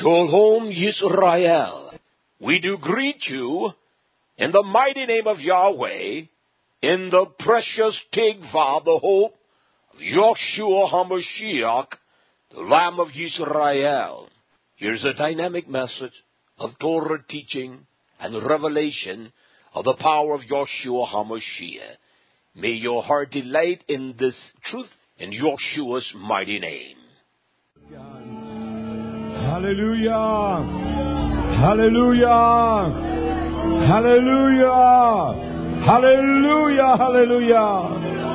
Shalom Yisrael. We do greet you in the mighty name of Yahweh, in the precious Tikva, the hope of Yeshua HaMashiach, the Lamb of Yisrael. Here's a dynamic message of Torah teaching and revelation of the power of Yeshua HaMashiach. May your heart delight in this truth in Yeshua's mighty name. Hallelujah! Hallelujah! Hallelujah! Hallelujah! Hallelujah!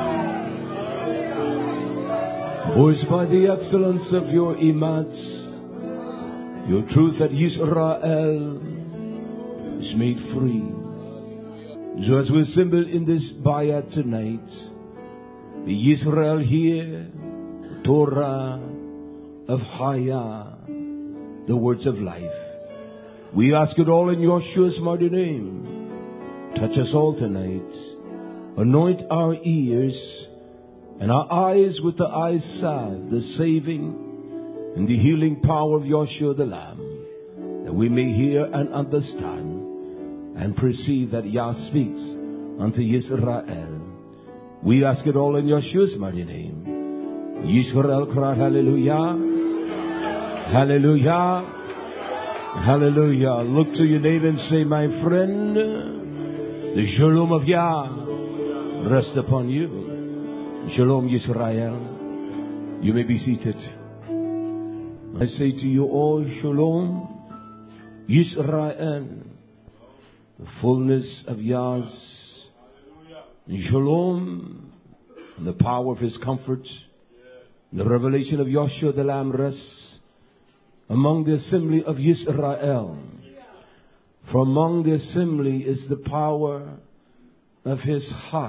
For it's by the excellence of your image, your truth that Israel is made free. So as we assemble in this bayah tonight, the Israel here, Torah of Hayah, the words of life. We ask it all in Yeshua's mighty name. Touch us all tonight. Anoint our ears and our eyes with the eyes salve, the saving and the healing power of Yeshua the Lamb, that we may hear and understand and perceive that Yah speaks unto Yisrael. We ask it all in Yeshua's mighty name. Yisrael cry hallelujah. Hallelujah. Hallelujah. Look to your neighbor and say, my friend, the shalom of Yah rest upon you. Shalom Yisrael. You may be seated. I say to you all, shalom Yisrael. The fullness of Yah's shalom and the power of His comfort, the revelation of Yeshua the Lamb rests among the assembly of Yisrael. For among the assembly is the power of His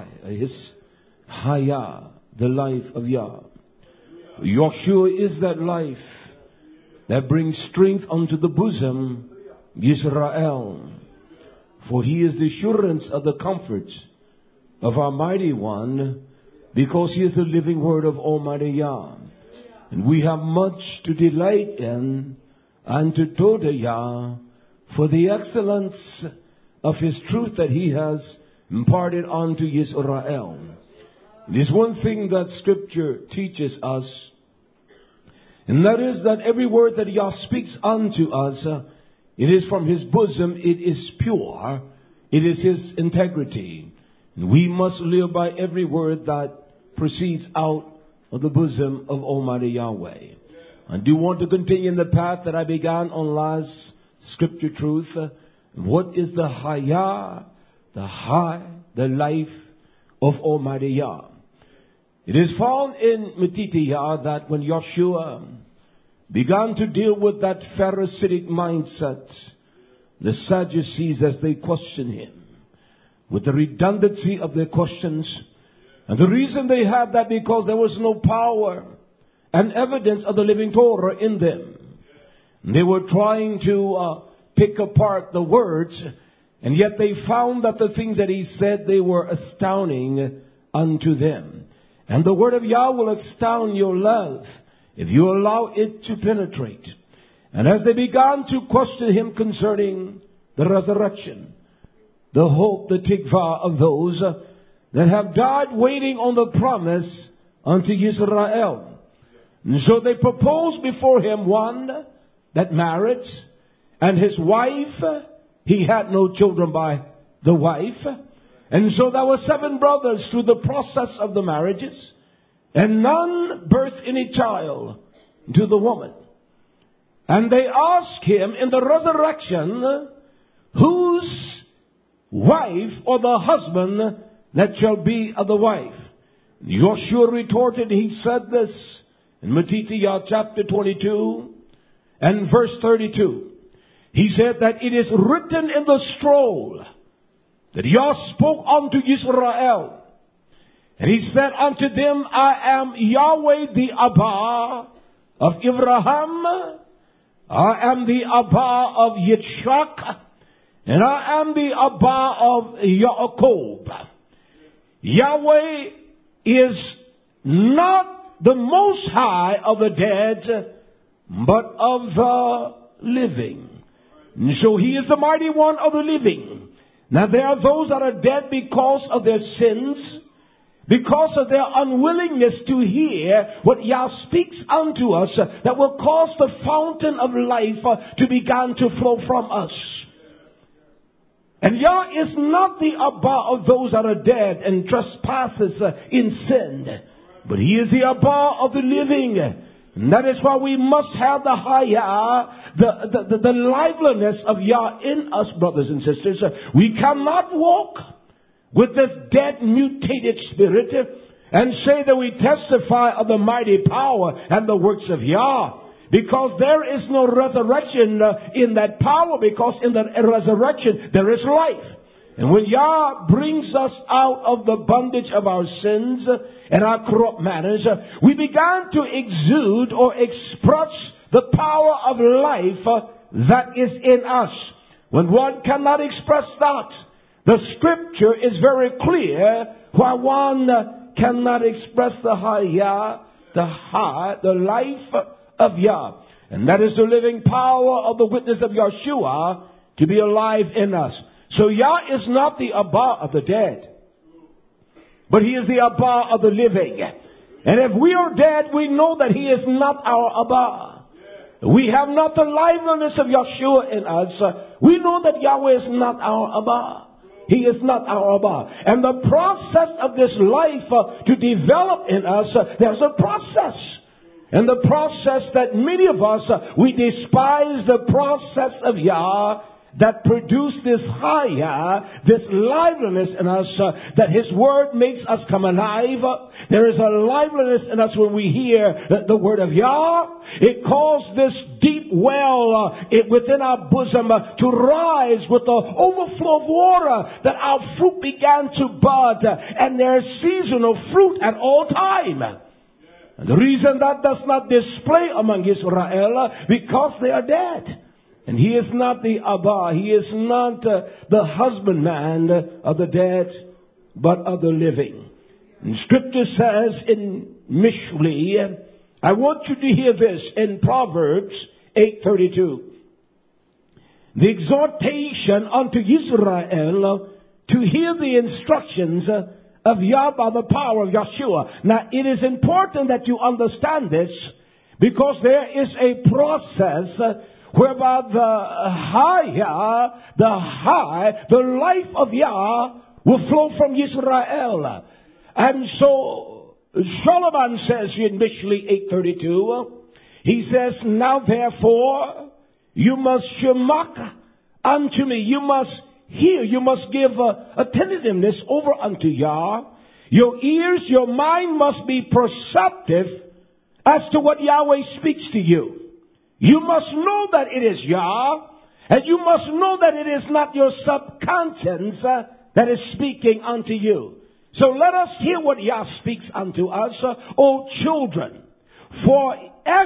Hayah, the life of Yah. Yeshua is that life that brings strength unto the bosom of Yisrael. For He is the assurance of the comfort of our mighty one, because He is the living word of Almighty Yah. And we have much to delight in and to toda Yah for the excellence of His truth that He has imparted unto Israel. It is one thing that Scripture teaches us, and that is that every word that Yah speaks unto us, it is from His bosom, it is pure, it is His integrity. And we must live by every word that proceeds out of the bosom of Almighty Yahweh. I do want to continue in the path that I began on last Scripture truth. What is the Hayah, the life of Almighty Yah? It is found in Matithiyah that when Yeshua began to deal with that Pharisaic mindset, the Sadducees, as they questioned Him, with the redundancy of their questions, and the reason they had that because there was no power and evidence of the living Torah in them. They were trying to pick apart the words, and yet they found that the things that He said, they were astounding unto them. And the word of Yah will astound your love if you allow it to penetrate. And as they began to question Him concerning the resurrection, the hope, the tikva of those that have died waiting on the promise unto Israel. And so they proposed before Him one that married, and his wife, he had no children by the wife. And so there were 7 brothers through the process of the marriages, and none birthed any child to the woman. And they asked Him in the resurrection, whose wife or the husband that shall be of the wife? Yeshua retorted, He said this in Matithiyah chapter 22 and verse 32. He said that it is written in the scroll that Yah spoke unto Israel. And He said unto them, I am Yahweh the Abba of Abraham, I am the Abba of Yitzchak, and I am the Abba of Yaakov. Yahweh is not the most high of the dead, but of the living. And so he is the mighty one of the living. Now there are those that are dead because of their sins, because of their unwillingness to hear what Yah speaks unto us, that will cause the fountain of life to begin to flow from us. And Yah is not the Abba of those that are dead and trespasses in sin, but he is the Abba of the living. And that is why we must have the Hayah, the liveliness of Yah in us, brothers and sisters. We cannot walk with this dead, mutated spirit and say that we testify of the mighty power and the works of Yah. Because there is no resurrection in that power, because in the resurrection there is life. And when Yah brings us out of the bondage of our sins and our corrupt manners, we began to exude or express the power of life that is in us. When one cannot express that, the scripture is very clear why one cannot express the Hayah, the life of Yah. And that is the living power of the witness of Yeshua to be alive in us. So Yah is not the Abba of the dead, but he is the Abba of the living. And if we are dead, we know that he is not our Abba. We have not the liveliness of Yeshua in us. We know that Yahweh is not our Abba. He is not our Abba. And the process of this life to develop in us, there's a process. And the process that many of us, we despise the process of Yah that produced this Hayah, this liveliness in us, that his word makes us come alive. There is a liveliness in us when we hear the word of Yah. It caused this deep well within our bosom to rise with the overflow of water, that our fruit began to bud, and there's seasonal fruit at all time. And the reason that does not display among Israel, because they are dead. And he is not the Abba. He is not the husbandman of the dead, but of the living. And scripture says in Mishli, I want you to hear this in Proverbs 8:32. The exhortation unto Israel to hear the instructions of Yah by the power of Yeshua. Now it is important that you understand this, because there is a process whereby the life of Yah will flow from Israel. And so Solomon says in Mishli 8:32, he says, now therefore you must shemak unto me. You must hear. You must give attentiveness over unto Yah. Your ears, your mind must be perceptive as to what Yahweh speaks to you. You must know that it is Yah, and you must know that it is not your subconscience that is speaking unto you. So let us hear what Yah speaks unto us, O children. For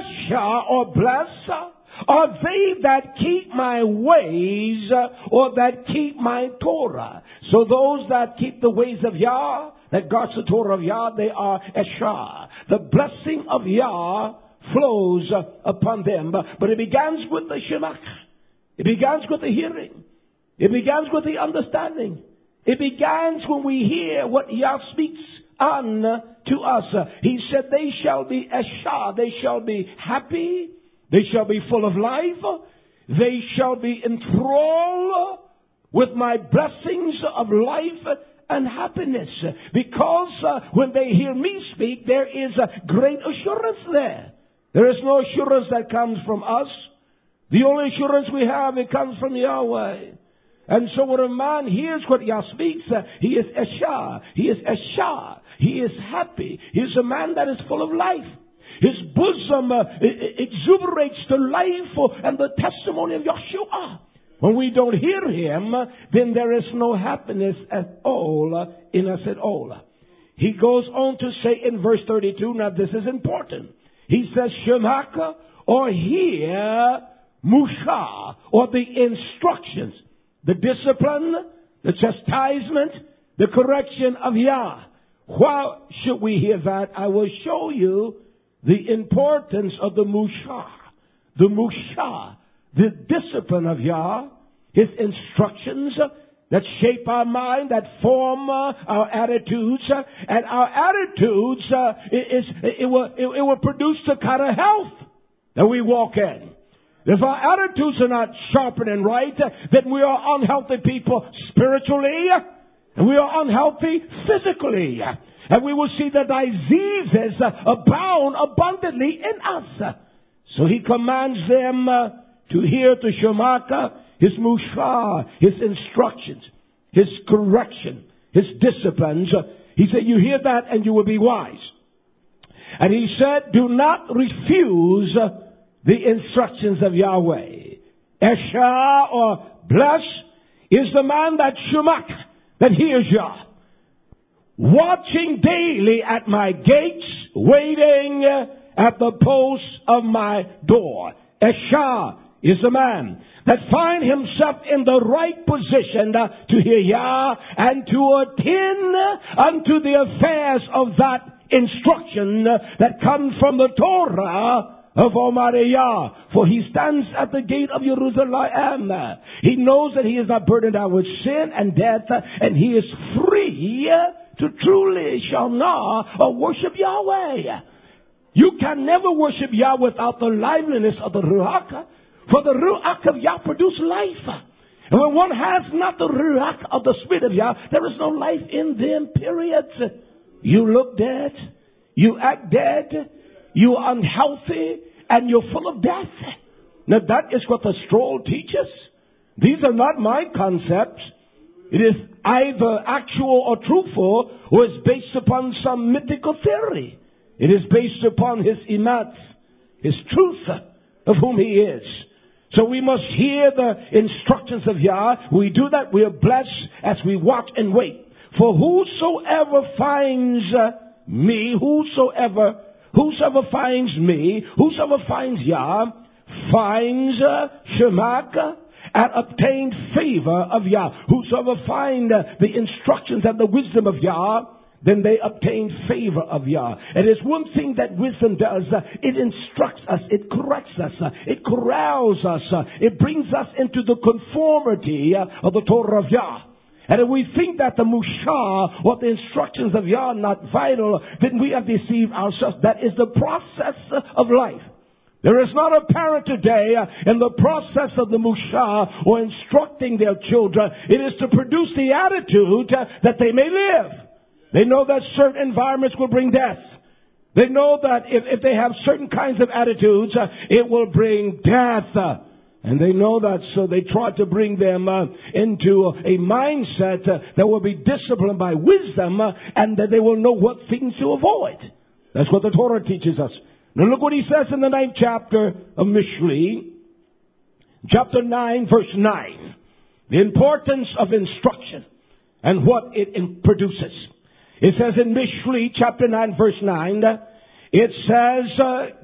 Esha, or bless, are they that keep my ways, or that keep my Torah. So those that keep the ways of Yah, that guards the Torah of Yah, they are Esha. The blessing of Yah flows upon them. But it begins with the shemak. It begins with the hearing. It begins with the understanding. It begins when we hear what Yah speaks on to us. He said they shall be Esha. They shall be happy. They shall be full of life. They shall be enthralled with my blessings of life and happiness. Because when they hear me speak, there is a great assurance there. There is no assurance that comes from us. The only assurance we have, it comes from Yahweh. And so when a man hears what Yah speaks, he is Esha. He is Esha. He is happy. He is a man that is full of life. His bosom exuberates the life and the testimony of Yeshua. When we don't hear him, then there is no happiness at all in us at all. He goes on to say in verse 32, now this is important. He says, Shemaka, or hear Musha, or the instructions, the discipline, the chastisement, the correction of Yah. Why should we hear that? I will show you the importance of the Musha. The Musha, the discipline of Yah, His instructions that shape our mind, that form our attitudes, and our attitudes it will produce the kind of health that we walk in. If our attitudes are not sharpened and right, then we are unhealthy people spiritually, and we are unhealthy physically. And we will see the diseases abound abundantly in us. So He commands them to hear to Shemaka, His mushah, His instructions, His correction, His disciplines. He said, you hear that and you will be wise. And He said, do not refuse the instructions of Yahweh. Esha, or blessed, is the man that Shemak, that hears Yah, watching daily at my gates, waiting at the posts of my door. Esha is the man that find himself in the right position to hear Yah and to attend unto the affairs of that instruction that comes from the Torah of Almighty Yah. For He stands at the gate of Jerusalem. He knows that he is not burdened down with sin and death, and he is free to truly shall not worship Yahweh. You can never worship Yah without the liveliness of the Ruach. For the Ruach of Yah produces life. And when one has not the Ruach of the Spirit of Yah, there is no life in them, period. You look dead. You act dead. You are unhealthy. And you're full of death. Now that is what the scroll teaches. These are not my concepts. It is either actual or truthful, or is based upon some mythical theory. It is based upon His emat, His truth of whom He is. So we must hear the instructions of Yah. We do that, we are blessed as we watch and wait. For whosoever finds me, whosoever finds me, whosoever finds Yah, finds Shemak, and obtained favor of Yah. Whosoever find the instructions and the wisdom of Yah, then they obtain favor of Yah. And there's one thing that wisdom does. It instructs us. It corrects us. It corrals us. It brings us into the conformity of the Torah of Yah. And if we think that the mushah or the instructions of Yah are not vital, then we have deceived ourselves. That is the process of life. There is not a parent today in the process of the mushah or instructing their children. It is to produce the attitude that they may live. They know that certain environments will bring death. They know that if they have certain kinds of attitudes, it will bring death. And they know that, so they try to bring them into a mindset that will be disciplined by wisdom and that they will know what things to avoid. That's what the Torah teaches us. Now look what he says in the 9th chapter of Mishli, chapter 9, verse 9. The importance of instruction and what it produces. It says in Mishli, chapter 9, verse 9, it says,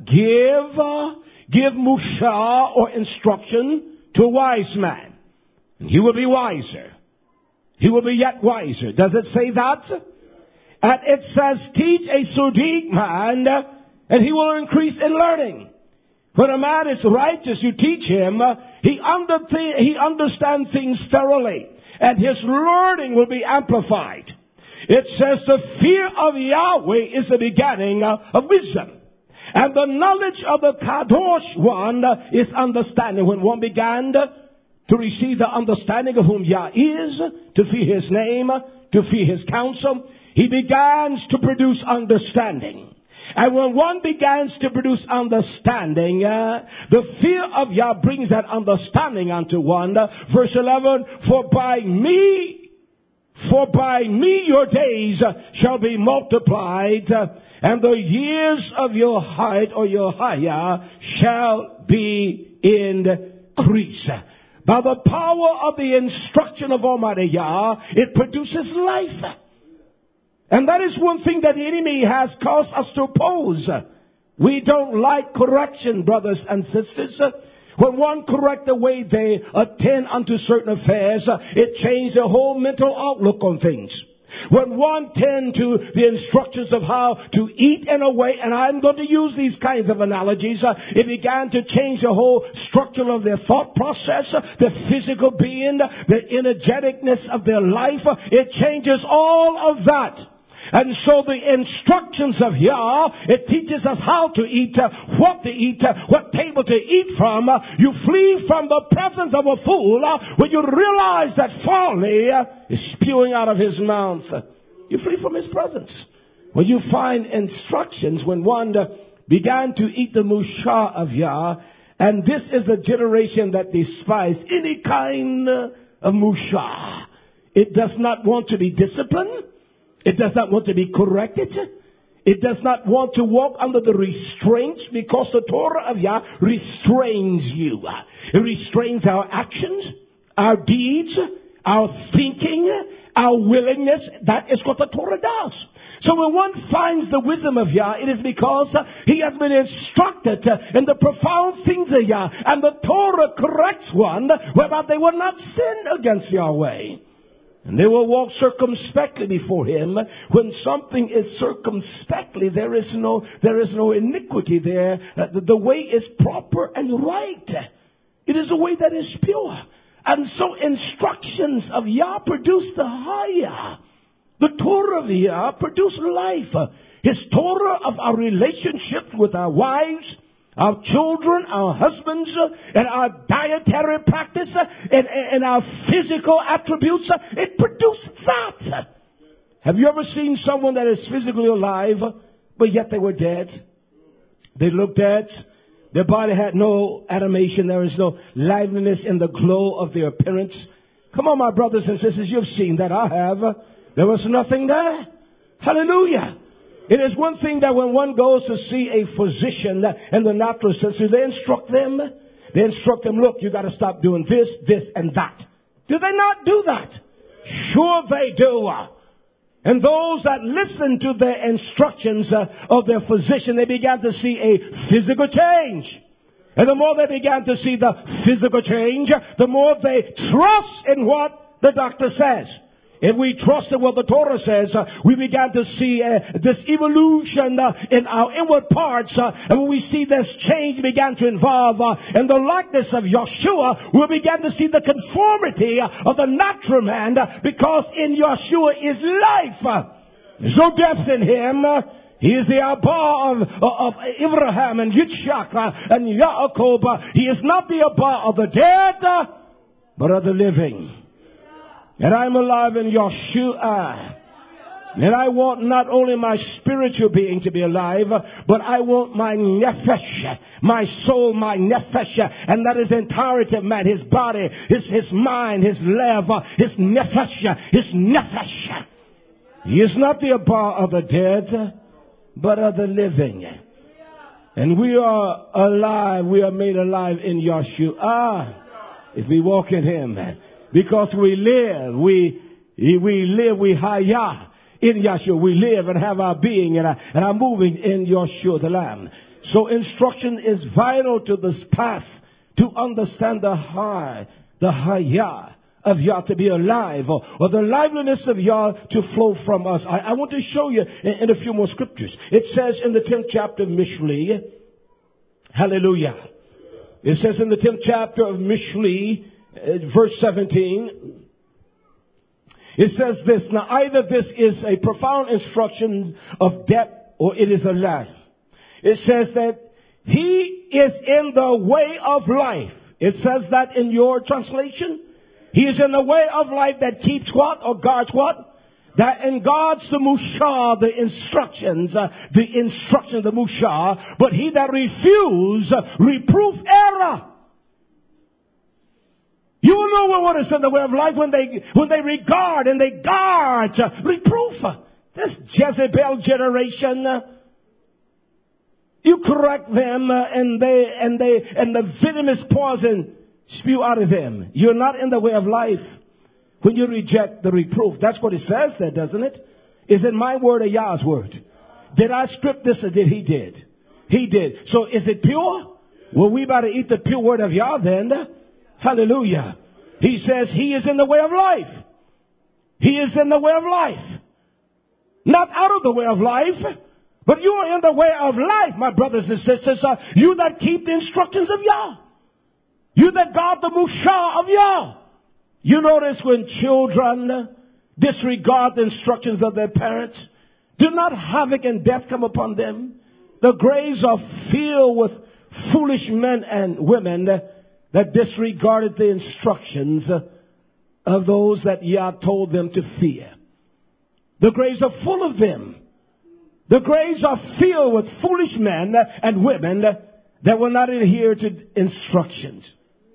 give mushah or instruction to a wise man, and he will be wiser. He will be yet wiser. Does it say that? And it says, teach a Sadiq man, and he will increase in learning. When a man is righteous, you teach him, he understands things thoroughly, and his learning will be amplified. It says the fear of Yahweh is the beginning of wisdom. And the knowledge of the Kadosh one is understanding. When one began to receive the understanding of whom Yah is, to fear His name, to fear His counsel, he begins to produce understanding. And when one begins to produce understanding, the fear of Yah brings that understanding unto one. Verse 11, For by me your days shall be multiplied, and the years of your height or your haya shall be increased. By the power of the instruction of Almighty Yah, it produces life. And that is one thing that the enemy has caused us to oppose. We don't like correction, brothers and sisters. When one correct the way they attend unto certain affairs, it changed their whole mental outlook on things. When one tend to the instructions of how to eat in a way, and I'm going to use these kinds of analogies, it began to change the whole structure of their thought process, their physical being, the energeticness of their life. It changes all of that. And so the instructions of Yah, it teaches us how to eat, what to eat, what table to eat from. You flee from the presence of a fool when you realize that folly is spewing out of his mouth. You flee from his presence. When you find instructions, when one began to eat the mushah of Yah, and this is the generation that despise any kind of mushah. It does not want to be disciplined. It does not want to be corrected. It does not want to walk under the restraints, because the Torah of Yah restrains you. It restrains our actions, our deeds, our thinking, our willingness. That is what the Torah does. So when one finds the wisdom of Yah, it is because he has been instructed in the profound things of Yah. And the Torah corrects one whereby they will not sin against Yahweh. And they will walk circumspectly before him. When something is circumspectly, there is no iniquity there. The way is proper and right. It is a way that is pure. And so instructions of Yah produce the Hayah. The Torah of Yah produce life. His Torah of our relationships with our wives, our children, our husbands, and our dietary practice, and our physical attributes, it produced that. Have you ever seen someone that is physically alive, but yet they were dead? They looked dead. Their body had no animation. There is no liveliness in the glow of their appearance. Come on, my brothers and sisters, you've seen that. I have. There was nothing there. Hallelujah. It is one thing that when one goes to see a physician in the natural sense, do they instruct them? They instruct them, look, you got to stop doing this, this, and that. Do they not do that? Sure they do. And those that listen to the instructions of their physician, they began to see a physical change. And the more they began to see the physical change, the more they trust in what the doctor says. If we trust in what the Torah says, we began to see this evolution in our inward parts. And when we see this change began to involve in the likeness of Yeshua, we began to see the conformity of the natural man, because in Yeshua is life. There's no death in him. He is the Abba of Abraham and Yitzchak and Yaakov. He is not the Abba of the dead, but of the living. And I'm alive in Yeshua. And I want not only my spiritual being to be alive, but I want my nefesh, my soul, my nefesh. And that is the entirety of man, his body, his mind, his liver, his nefesh, his nefesh. He is not the Abba of the dead, but of the living. And we are alive, we are made alive in Yeshua. If we walk in him. Because we live, we hayah in Yeshua. We live and have our being and are moving in Yeshua the Lamb. So instruction is vital to this path to understand the hayah of Yah, to be alive, or the liveliness of Yah to flow from us. I want to show you in a few more scriptures. It says in the 10th chapter of Mishli, hallelujah. It says in the 10th chapter of Mishli, verse 17, it says this, now either this is a profound instruction of depth or it is a lie. It says that he is in the way of life. It says that in your translation. He is in the way of life that keeps what or guards what? That guards the mushah, the instructions, the mushah, but he that refuse reproof error. You will know what is in the way of life when they regard and they guard reproof. This Jezebel generation, you correct them and the venomous poison spew out of them. You're not in the way of life when you reject the reproof. That's what it says there, doesn't it? Is it my word or Yah's word? Did I script this or did he did? He did. So is it pure? Well, we better eat the pure word of Yah then. Hallelujah. He says he is in the way of life. He is in the way of life. Not out of the way of life, but you are in the way of life, my brothers and sisters. You that keep the instructions of Yah. You that guard the Mushah of Yah. You notice when children disregard the instructions of their parents, do not havoc and death come upon them. The graves are filled with foolish men and women that disregarded the instructions of those that Yah told them to fear. The graves are full of them. The graves are filled with foolish men and women that will not adhere to instructions.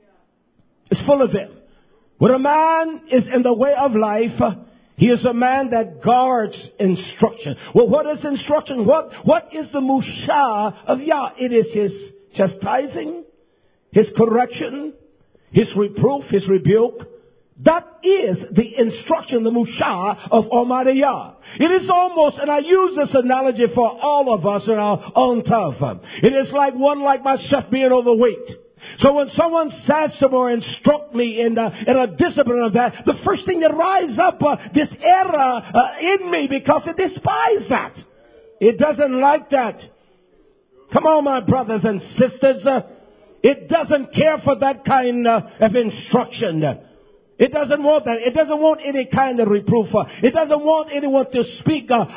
It's full of them. When a man is in the way of life, he is a man that guards instruction. Well, what is instruction? What is the Mushah of Yah? It is his chastising, his correction, his reproof, his rebuke. That is the instruction, the Mushah of Almighty Yah. It is almost, and I use this analogy for all of us in our own time. It is like one like myself being overweight. So when someone says to me or instruct me in a discipline of that, the first thing that rises up this error in me because it despises that. It doesn't like that. Come on, my brothers and sisters. It doesn't care for that kind of instruction. It doesn't want that. It doesn't want any kind of reproof. It doesn't want anyone to speak of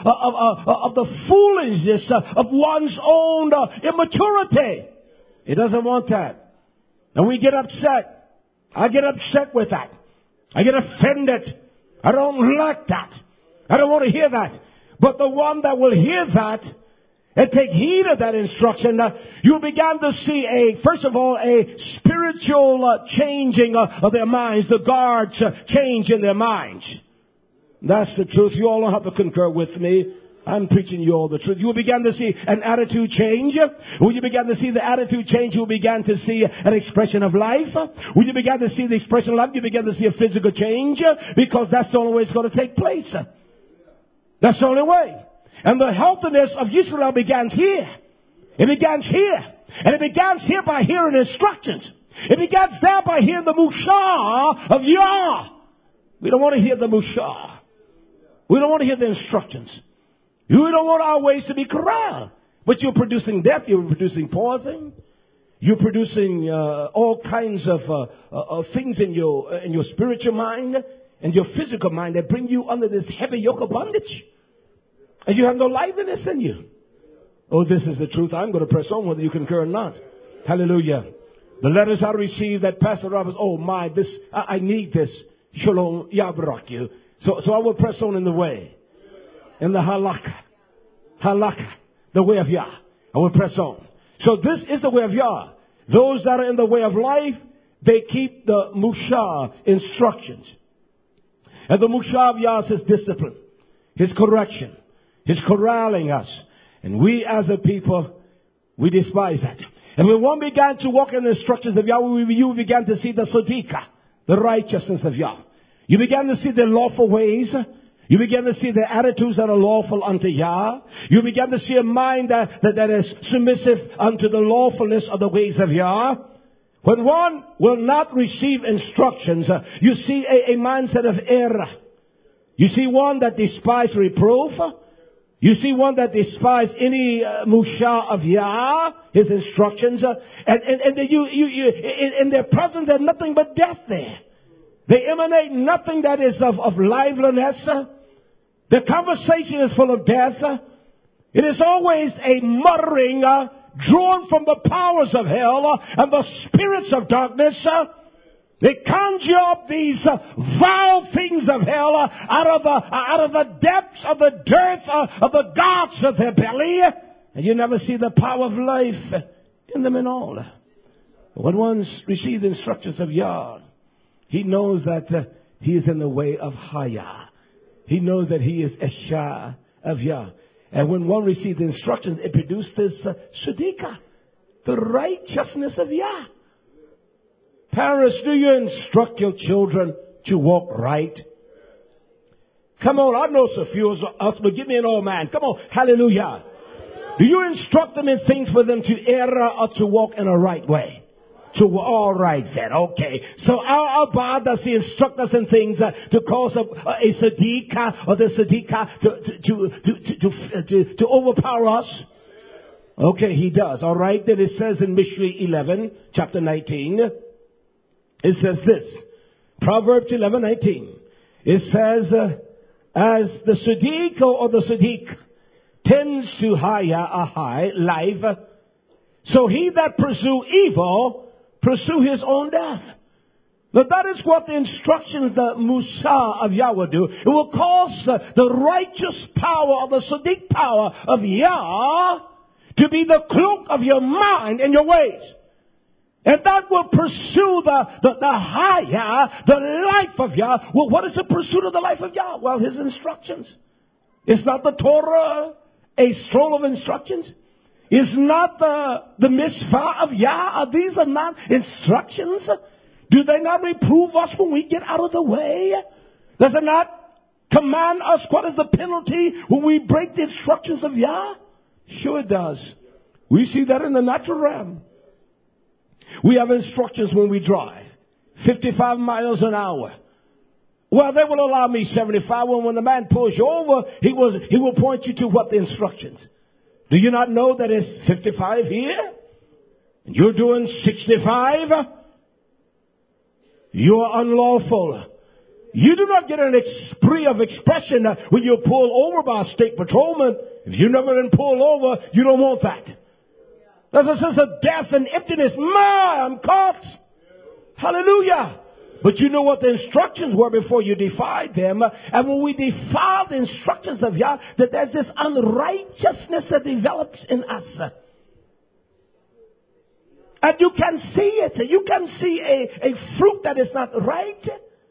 the foolishness of one's own immaturity. It doesn't want that. And we get upset. I get upset with that. I get offended. I don't like that. I don't want to hear that. But the one that will hear that and take heed of that instruction, you began to see first of all, a spiritual changing of their minds. The guards change in their minds. That's the truth. You all don't have to concur with me. I'm preaching you all the truth. You will begin to see an attitude change. When you begin to see the attitude change, you will begin to see an expression of life. When you begin to see the expression of life, you begin to see a physical change, because that's the only way it's going to take place. That's the only way. And the healthiness of Israel begins here. It begins here. And it begins here by hearing instructions. It begins there by hearing the Mushah of Yah. We don't want to hear the Mushah. We don't want to hear the instructions. We don't want our ways to be corral. But you're producing death. You're producing poison. You're producing all kinds of things in your spiritual mind and your physical mind that bring you under this heavy yoke of bondage. And you have no liveliness in you. Oh, this is the truth. I'm going to press on whether you concur or not. Hallelujah. The letters I received that Pastor Roberts, oh my, I need this. Shalom, Yabrak you. So I will press on in the way. In the halakha, the way of Yah. I will press on. So this is the way of Yah. Those that are in the way of life, they keep the Mushah instructions. And the Mushah of Yah is his discipline, his correction, his corralling us. And we as a people, we despise that. And when one began to walk in the instructions of Yah, you began to see the Sodika, the righteousness of Yah. You began to see the lawful ways. You begin to see the attitudes that are lawful unto Yah. You begin to see a mind that is submissive unto the lawfulness of the ways of Yah. When one will not receive instructions, you see a mindset of error. You see one that despises reproof. You see one that despises any Mushah of Yah, his instructions. And in their presence, there's nothing but death there. They emanate nothing that is of liveliness. The conversation is full of death. It is always a muttering drawn from the powers of hell and the spirits of darkness. They conjure up these vile things of hell out of the depths of the dirt of the gods of their belly. And you never see the power of life in them at all. When one receives instructions of Yah, he knows that he is in the way of Haya. He knows that he is Esha of Yah. And when one receives the instructions, it produces this Sudika, the righteousness of Yah. Parents, do you instruct your children to walk right? Come on, I know so few of us, but give me an old man. Come on, hallelujah. Do you instruct them in things for them to err or to walk in a right way? So we're all right then. Okay. So our Abba does he instruct us in things to cause a Siddiq or the Siddiqa to overpower us? Okay, he does. All right. Then it says in Mishlei 11, chapter 19, it says this. Proverbs 11:19. It says, as the Siddiq or the Siddiq tends to hire a high life, so he that pursue evil pursue his own death. Now that is what the instructions, the Musa of Yahweh do. It will cause the righteous power, the Siddiq power of Yah to be the cloak of your mind and your ways. And that will pursue the higher, the life of Yah. Well, what is the pursuit of the life of Yah? Well, his instructions. Is not the Torah a scroll of instructions? Is not the mitzvah of Yah? These are not instructions. Do they not reprove us when we get out of the way? Does it not command us what is the penalty when we break the instructions of Yah? Sure it does. We see that in the natural realm. We have instructions when we drive. 55 miles an hour. Well, they will allow me 75. When the man pulls you over, he will point you to what the instructions. Do you not know that it's 55 here? And you're doing 65? You're unlawful. You do not get an spree of expression when you're pulled over by a state patrolman. If you've never been pulled over, you don't want that. There's a sense of death and emptiness. I'm caught. Hallelujah. But you know what the instructions were before you defied them. And when we defy the instructions of Yah, that there's this unrighteousness that develops in us. And you can see it. You can see a fruit that is not right.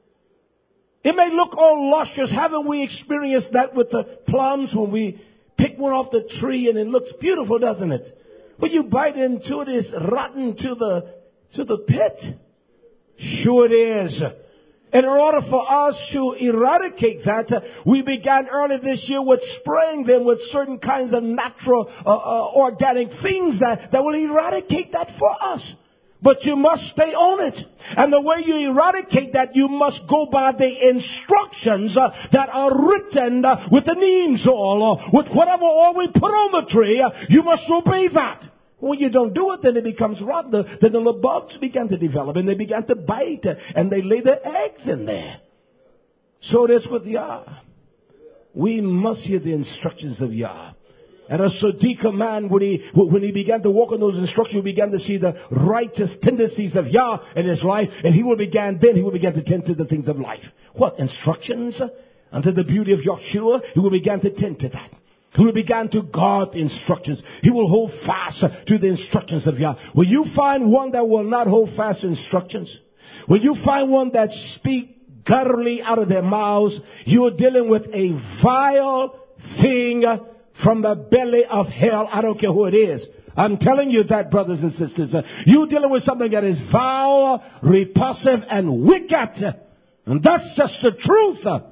It may look all luscious. Haven't we experienced that with the plums when we pick one off the tree and it looks beautiful, doesn't it? When you bite into it, it's rotten to the pit. Sure it is. And in order for us to eradicate that, we began early this year with spraying them with certain kinds of natural organic things that will eradicate that for us. But you must stay on it. And the way you eradicate that, you must go by the instructions that are written with the neem oil or with whatever oil we put on the tree. You must obey that. When you don't do it, then it becomes rotten. Then the little bugs begin to develop and they begin to bite and they lay their eggs in there. So it is with Yah. We must hear the instructions of Yah. And a Siddiq man, when he began to walk on those instructions, he began to see the righteous tendencies of Yah in his life, and he will begin to tend to the things of life. What instructions? Unto the beauty of Yahshua, he will begin to tend to that. He will begin to guard the instructions. He will hold fast to the instructions of Yah. Will you find one that will not hold fast to instructions? Will you find one that speak gutturally out of their mouths? You are dealing with a vile thing from the belly of hell. I don't care who it is. I'm telling you that, brothers and sisters. You're dealing with something that is vile, repulsive, and wicked. And that's just the truth.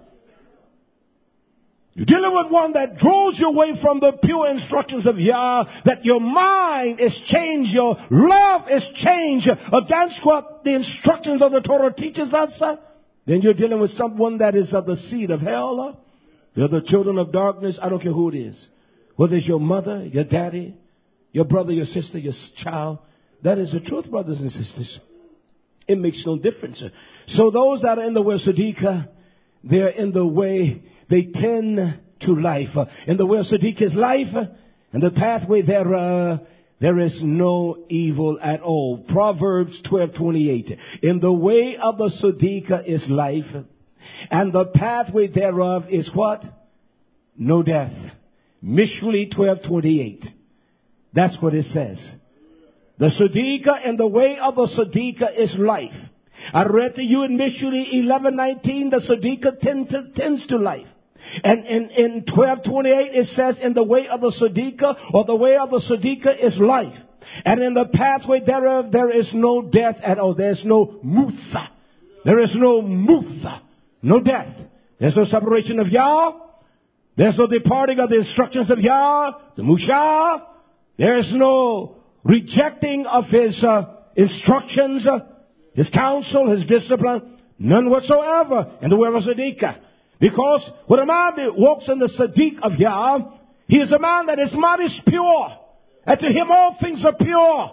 You're dealing with one that draws you away from the pure instructions of Yah, that your mind is changed, your love is changed against what the instructions of the Torah teaches us. Then you're dealing with someone that is of the seed of hell. They're the children of darkness. I don't care who it is. Whether it's your mother, your daddy, your brother, your sister, your child. That is the truth, brothers and sisters. It makes no difference. So those that are in the way of Siddiq, they're in the way, they tend to life. In the way of Siddiq is life, and the pathway thereof, there is no evil at all. Proverbs 12:28. In the way of the Siddiq is life, and the pathway thereof is what? No death. Mishlei 12:28. That's what it says. The Siddiq and the way of the Siddiq is life. I read to you in Mishlei 11:19, the Siddiq tends to life. And in 12:28 it says, in the way of the Siddiq, or the way of the Siddiq is life. And in the pathway thereof there is no death at all. There's no Musa. There is no Musa. No death. There's no separation of Yah. There's no departing of the instructions of Yah, the Musha. There's no rejecting of his instructions, his counsel, his discipline, none whatsoever in the way of Sadiq. Because when a man walks in the Sadiq of Yah, he is a man that his mind is pure. And to him all things are pure.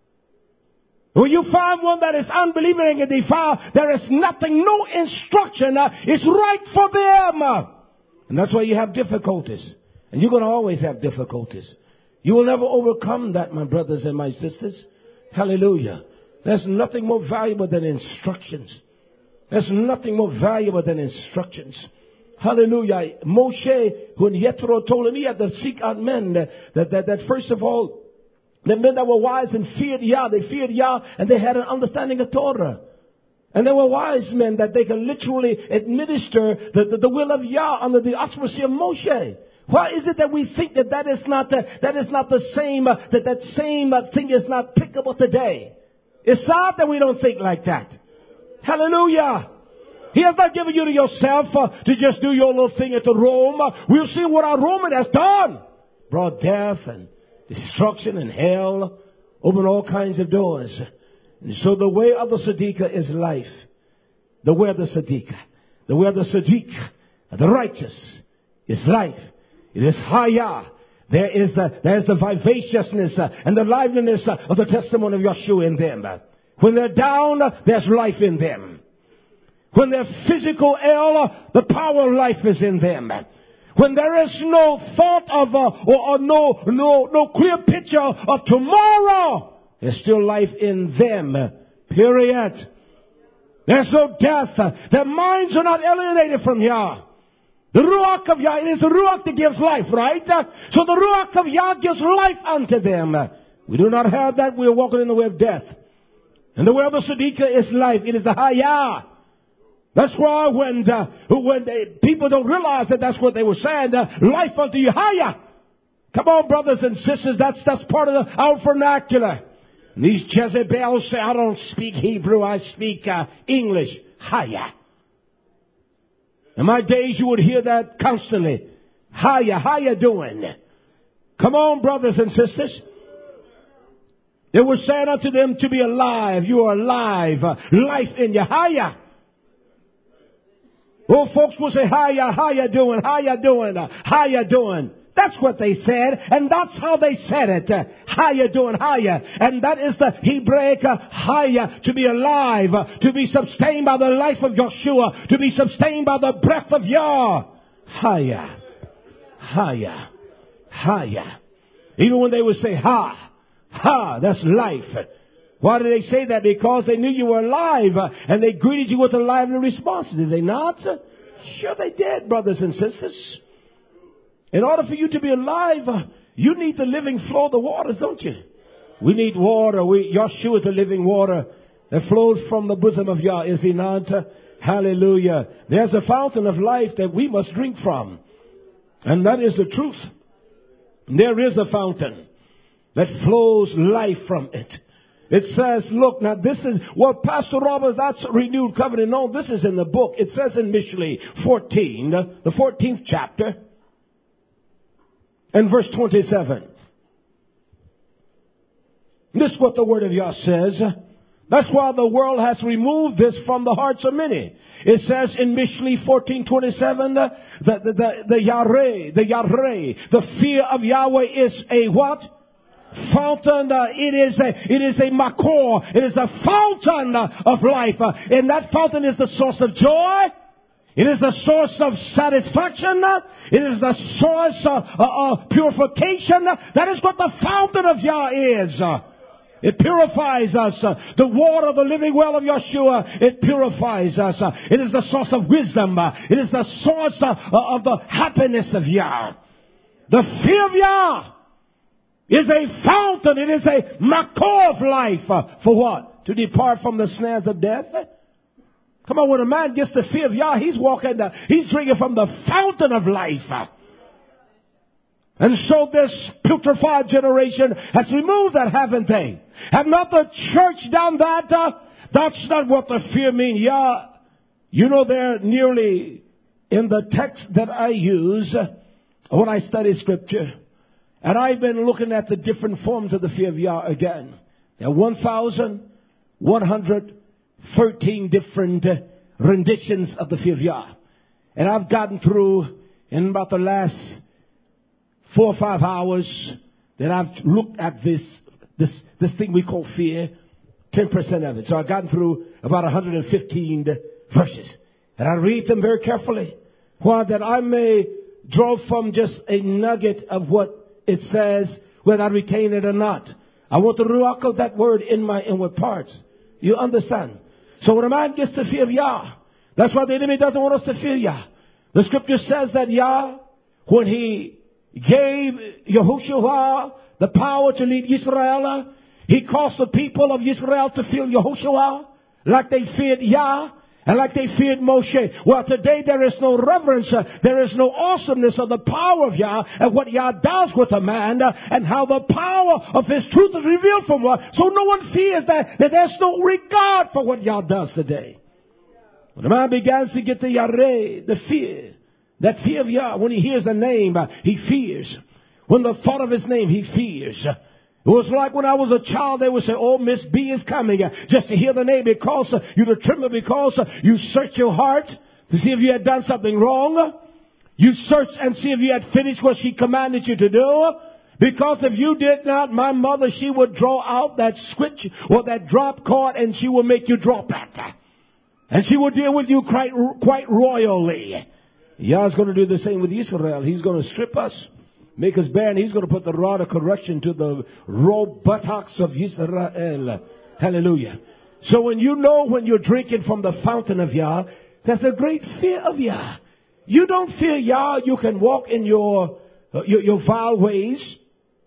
When you find one that is unbelieving and defiled, there is nothing, no instruction is right for them. And that's why you have difficulties. And you're going to always have difficulties. You will never overcome that, my brothers and my sisters. Hallelujah. There's nothing more valuable than instructions. There's nothing more valuable than instructions. Hallelujah. Moshe, when Yethro told him he had to seek out men that first of all, the men that were wise and feared Yah, they feared Yah and they had an understanding of Torah. And there were wise men that they can literally administer the will of Yah under the auspices of Moshe. Why is it that we think that is not the same, that same thing is not applicable today? It's sad that we don't think like that. Hallelujah. He has not given you to yourself to just do your little thing at the Rome. We'll see what our Roman has done. Brought death and destruction and hell. Open all kinds of doors. And so the way of the Siddiq is life. The way of the Siddiq. The way of the Siddiq, the righteous, is life. It is Hayah. There's the vivaciousness and the liveliness of the testimony of Yeshua in them. When they're down, there's life in them. When they're physical ill, the power of life is in them. When there is no thought of or no clear picture of tomorrow, there's still life in them. Period. There's no death. Their minds are not alienated from Yah. The Ruach of Yah, it is the Ruach that gives life, right? So the Ruach of Yah gives life unto them. We do not have that. We are walking in the way of death. And the way of the Siddiqah is life. It is the Hayah. That's why when people don't realize that that's what they were saying, life unto you, Hayah. Come on, brothers and sisters, that's part of our vernacular. And these Jezebels say, I don't speak Hebrew, I speak English. Hayah. In my days, you would hear that constantly. Hayah, how you doing? Come on, brothers and sisters. They were saying unto them to be alive. You are alive. Life in you. Hayah. Old folks will say, how you doing? How you doing? How you doing? That's what they said, and that's how they said it. How you doing? How you? And that is the Hebraic Hayah, to be alive, to be sustained by the life of Yeshua, to be sustained by the breath of Yah. Hayah, Hayah, Hayah. Even when they would say ha, that's life. Why did they say that? Because they knew you were alive, and they greeted you with a lively response. Did they not? Sure they did, brothers and sisters. In order for you to be alive, you need the living flow of the waters, don't you? We need water. Yeshua is the living water that flows from the bosom of Yah, is he not? Hallelujah. There's a fountain of life that we must drink from. And that is the truth. There is a fountain that flows life from it. It says, look, now this is what Pastor Roberts, that's renewed covenant. No, this is in the book. It says in Mishlei 14, the 14th chapter. And verse 27. This is what the word of Yah says. That's why the world has removed this from the hearts of many. It says in Mishlei 14:27, the Yareh, the fear of Yahweh is a what? Fountain. It is a makor. It is a fountain of life. And that fountain is the source of joy. It is the source of satisfaction. It is the source of purification. That is what the fountain of Yah is. It purifies us. The water of the living well of Yeshua, it purifies us. It is the source of wisdom. It is the source of the happiness of Yah. The fear of Yah is a fountain. It is a makor of life. For what? To depart from the snares of death. Come on, when a man gets the fear of Yah, he's drinking from the fountain of life. And so this putrefied generation has removed that, haven't they? Have not the church done that? That's not what the fear means. Yah, you know, they're nearly in the text that I use when I study scripture. And I've been looking at the different forms of the fear of Yah again. There are 1,113 different renditions of the fear of Yah. And I've gotten through in about the last 4 or 5 hours that I've looked at this thing we call fear, 10% of it. So I've gotten through about 115 verses. And I read them very carefully. Why? That I may draw from just a nugget of what it says, whether I retain it or not. I want the ruach of that word in my inward parts. You understand? So when a man gets the fear of Yah, that's why the enemy doesn't want us to fear Yah. The scripture says that Yah, when he gave Yehoshua the power to lead Israel, he caused the people of Israel to fear Yehoshua like they feared Yah and like they feared Moshe. Well, today there is no reverence, there is no awesomeness of the power of Yah and what Yah does with a man and how the power of his truth is revealed from one. So no one fears that there's no regard for what Yah does today. When a man begins to get the yareh, the fear, that fear of Yah, when he hears a name, he fears. When the thought of his name, he fears. It was like when I was a child, they would say, oh, Miss B is coming. Just to hear the name because you'd tremble because you search your heart to see if you had done something wrong. You search and see if you had finished what she commanded you to do. Because if you did not, my mother, she would draw out that switch or that drop cord and she would make you drop it. And she will deal with you quite royally. Yah's going to do the same with Israel. He's going to strip us, make us bare, and he's going to put the rod of correction to the raw buttocks of Israel. Hallelujah. So when you're drinking from the fountain of Yah, there's a great fear of Yah. You don't fear Yah, you can walk in your vile ways.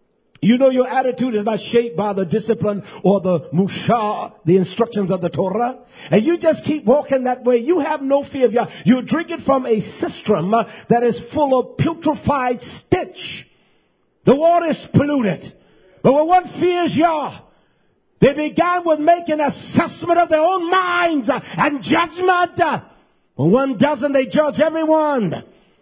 You know your attitude is not shaped by the discipline or the mushah, the instructions of the Torah. And you just keep walking that way. You have no fear of Yah. You're drinking from a cistern that is full of putrefied stench. The water is polluted. But when one fears Yah, they began with making assessment of their own minds and judgment. When one doesn't, they judge everyone.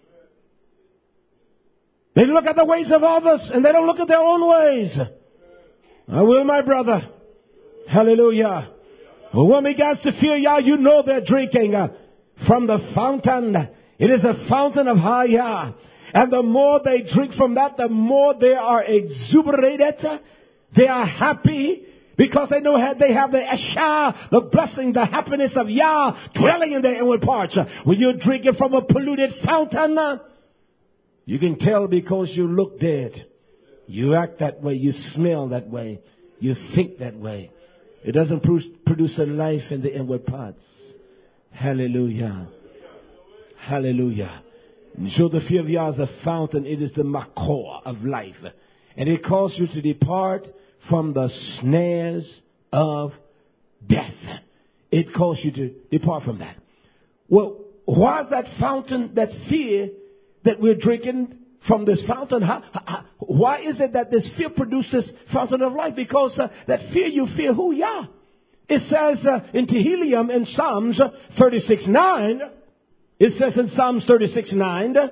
They look at the ways of others and they don't look at their own ways. I will, my brother. Hallelujah. When one begins to fear Yah, you know they're drinking from the fountain. It is a fountain of Yah. And the more they drink from that, the more they are exuberated. They are happy because they know they have the Ashah, the blessing, the happiness of Yah dwelling in their inward parts. When you're drinking from a polluted fountain, you can tell because you look dead. You act that way. You smell that way. You think that way. It doesn't produce a life in the inward parts. Hallelujah. Hallelujah. And so the fear of Yah is a fountain. It is the makor of life. And it calls you to depart from the snares of death. It calls you to depart from that. Well, why is that fountain, that fear that we're drinking from this fountain? Why is it that this fear produces fountain of life? Because that fear, you fear who? Yah. It says in Tehillim in Psalms 36:9, it says in Psalms 36:9,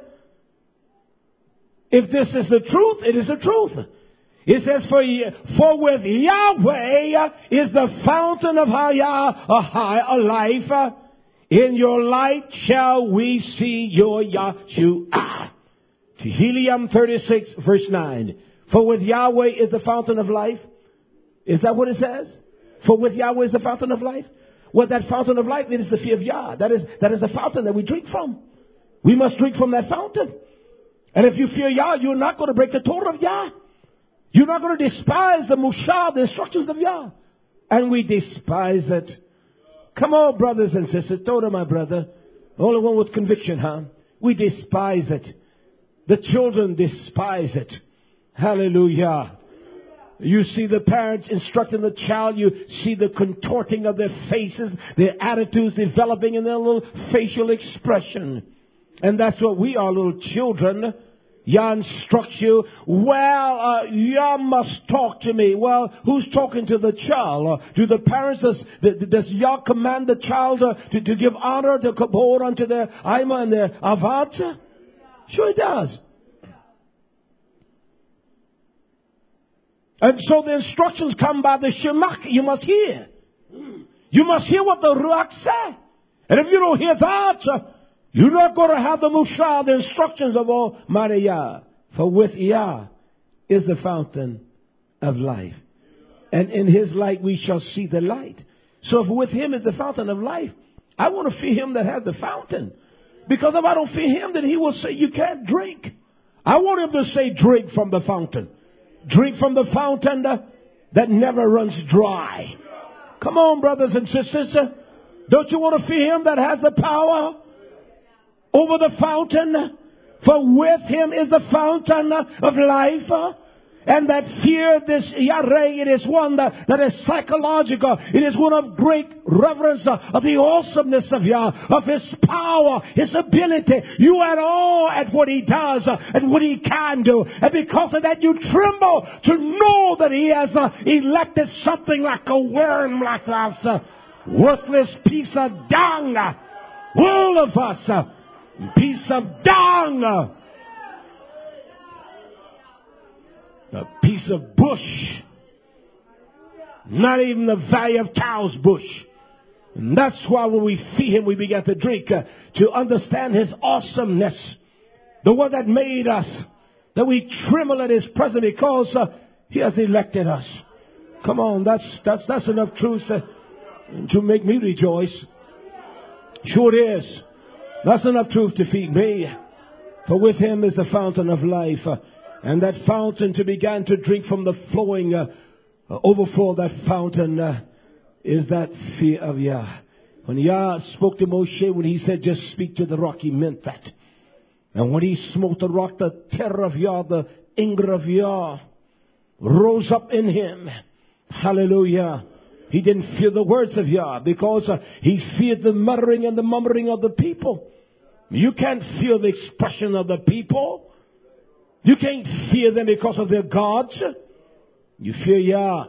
if this is the truth, it is the truth. It says, for with Yahweh is the fountain of a life. In your light shall we see your Yahshua. Tehillim 36 verse 9. For with Yahweh is the fountain of life. Is that what it says? For with Yahweh is the fountain of life. Well, that fountain of life, it is the fear of Yah. That is the fountain that we drink from. We must drink from that fountain. And if you fear Yah, you're not going to break the Torah of Yah. You're not going to despise the mushah, the instructions of Yah. And we despise it. Come on, brothers and sisters. Told my brother. Only one with conviction, huh? We despise it. The children despise it. Hallelujah. You see the parents instructing the child. You see the contorting of their faces, their attitudes developing in their little facial expression. And that's what we are, little children. Yah instructs you. Well, Yah must talk to me. Well, who's talking to the child? Do the parents, does Yah command the child to give honor, to kabod unto their Ima and their Avat? Sure he does. And so the instructions come by the Shemach. You must hear. You must hear what the Ruach said. And if you don't hear that, you're not going to have the Mushah, the instructions of Almighty Yah. For with Yah is the fountain of life. And in His light we shall see the light. So if with Him is the fountain of life, I want to fear Him that has the fountain. Because if I don't fear Him, then He will say you can't drink. I want Him to say drink from the fountain. Drink from the fountain that never runs dry. Come on, brothers and sisters. Don't you want to fear Him that has the power over the fountain? For with Him is the fountain of life. And that fear, this Yareh, it is one that is psychological. It is one of great reverence of the awesomeness of Yah, of His power, His ability. You are awe at what He does and what He can do. And because of that, you tremble to know that He has elected something like a worm, like us, worthless piece of dung. All of us, piece of dung. A piece of bush. Not even the value of cow's bush. And that's why when we feed Him, we begin to drink, to understand His awesomeness. The one that made us. That we tremble at His presence because He has elected us. Come on, that's enough truth to make me rejoice. Sure it is. That's enough truth to feed me. For with Him is the fountain of life. And that fountain to begin to drink from the flowing overflow of that fountain is that fear of Yah. When Yah spoke to Moshe, when He said just speak to the rock, He meant that. And when He smote the rock, the terror of Yah, the anger of Yah rose up in him. Hallelujah. He didn't fear the words of Yah because he feared the muttering and the murmuring of the people. You can't fear the expression of the people. You can't fear them because of their gods. You fear Yah.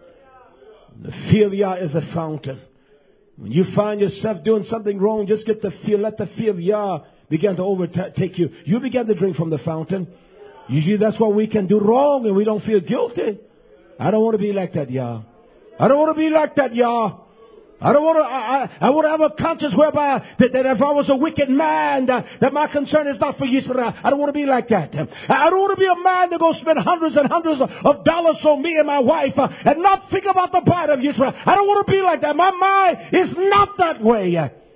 The fear of Yah is a fountain. When you find yourself doing something wrong, just get the fear. Let the fear of Yah begin to overtake you. You begin to drink from the fountain. Usually that's what we can do wrong and we don't feel guilty. I don't want to be like that, Yah. I don't want to be like that, Yah. I want to have a conscience whereby that if I was a wicked man, that my concern is not for Israel. I don't want to be like that. I don't want to be a man that goes spend hundreds and hundreds of dollars on me and my wife and not think about the plight of Israel. I don't want to be like that. My mind is not that way.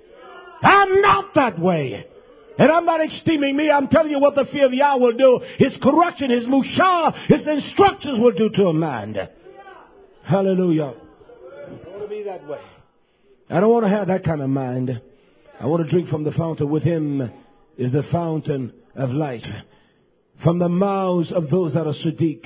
I'm not that way. And I'm not esteeming me. I'm telling you what the fear of Yah will do. His correction, His mushah, His instructions will do to a man. Hallelujah. I don't want to be that way. I don't want to have that kind of mind. I want to drink from the fountain. With Him is the fountain of life. From the mouths of those that are Sadiq,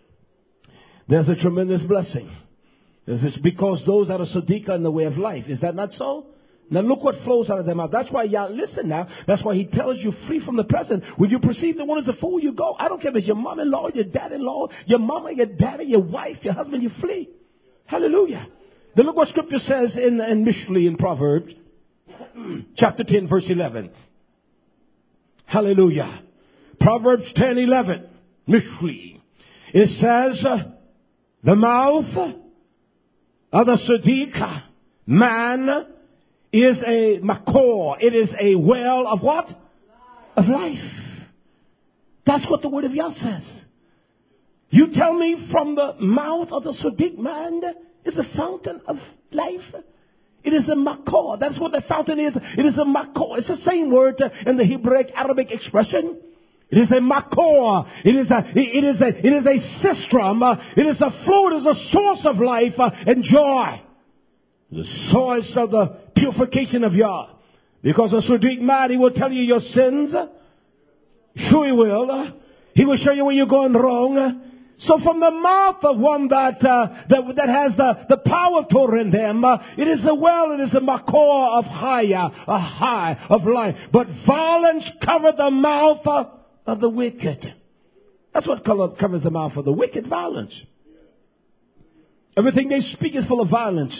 there's a tremendous blessing. Because those that are Sadiq are in the way of life. Is that not so? Now look what flows out of their mouth. That's why Yah, listen now. That's why He tells you free from the present. When you perceive that one is a fool, you go. I don't care if it's your mom-in-law, your dad-in-law, your mama, your daddy, your wife, your husband, you flee. Hallelujah. Then look what Scripture says in Mishli in Proverbs, chapter 10, verse 11. Hallelujah. Proverbs 10:11. Mishli. It says, the mouth of the Sadiq man is a makor. It is a well of what? Of life. That's what the word of Yah says. You tell me from the mouth of the Sadiq man is a fountain of life. It is a makor. That's what the fountain is. It is a makor. It's the same word in the Hebraic Arabic expression. It is a makor. It is a sistrum. It is a flow. It is a source of life and joy. The source of the purification of Yah. Because a Sadiq man, he will tell you your sins. Sure he will. He will show you where you're going wrong. So from the mouth of one that has the power of Torah in them, it is a well, it is a makor of a high of life. But violence covered the mouth of the wicked. That's what covers the mouth of the wicked, violence. Everything they speak is full of violence.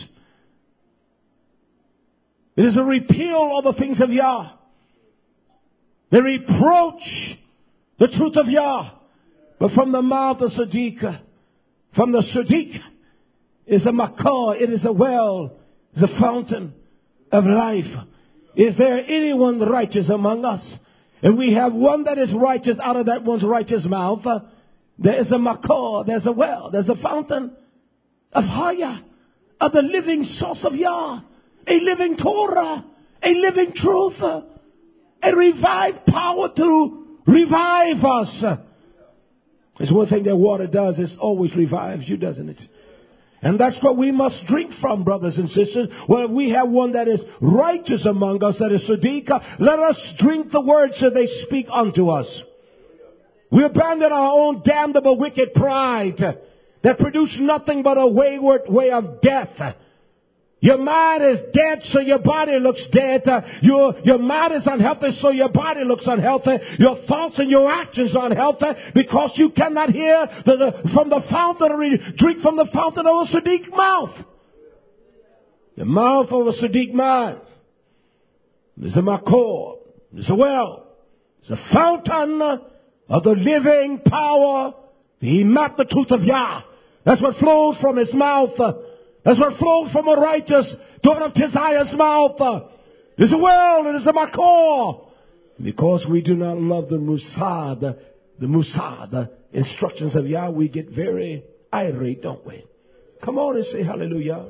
It is a repeal of the things of Yah. They reproach the truth of Yah. But from the mouth of Sadiq from the Sadiq is a makar. It is a well. It's a fountain of life. Is there anyone righteous among us? And we have one that is righteous out of that one's righteous mouth. There is a makar. There's a well. There's a fountain of Haya, of the living source of Yah, a living Torah, a living truth, a revived power to revive us. There's one thing that water does, it always revives you, doesn't it? And that's what we must drink from, brothers and sisters. Well, if we have one that is righteous among us, that is Sadiq, let us drink the words that they speak unto us. We abandon our own damnable wicked pride that produce nothing but a wayward way of death. Your mind is dead, so your body looks dead. Your mind is unhealthy, so your body looks unhealthy. Your thoughts and your actions are unhealthy because you cannot hear from the fountain or drink from the fountain of a Sadiq mouth. The mouth of a Sadiq man is a makor, is a well, is a fountain of the living power, the imat, the truth of Yah. That's what flows from his mouth. That's what flows from a righteous daughter of Keziah's mouth. It is a well, it is a makor. Because we do not love the Musad, the instructions of Yah, we get very irate, don't we? Come on and say hallelujah.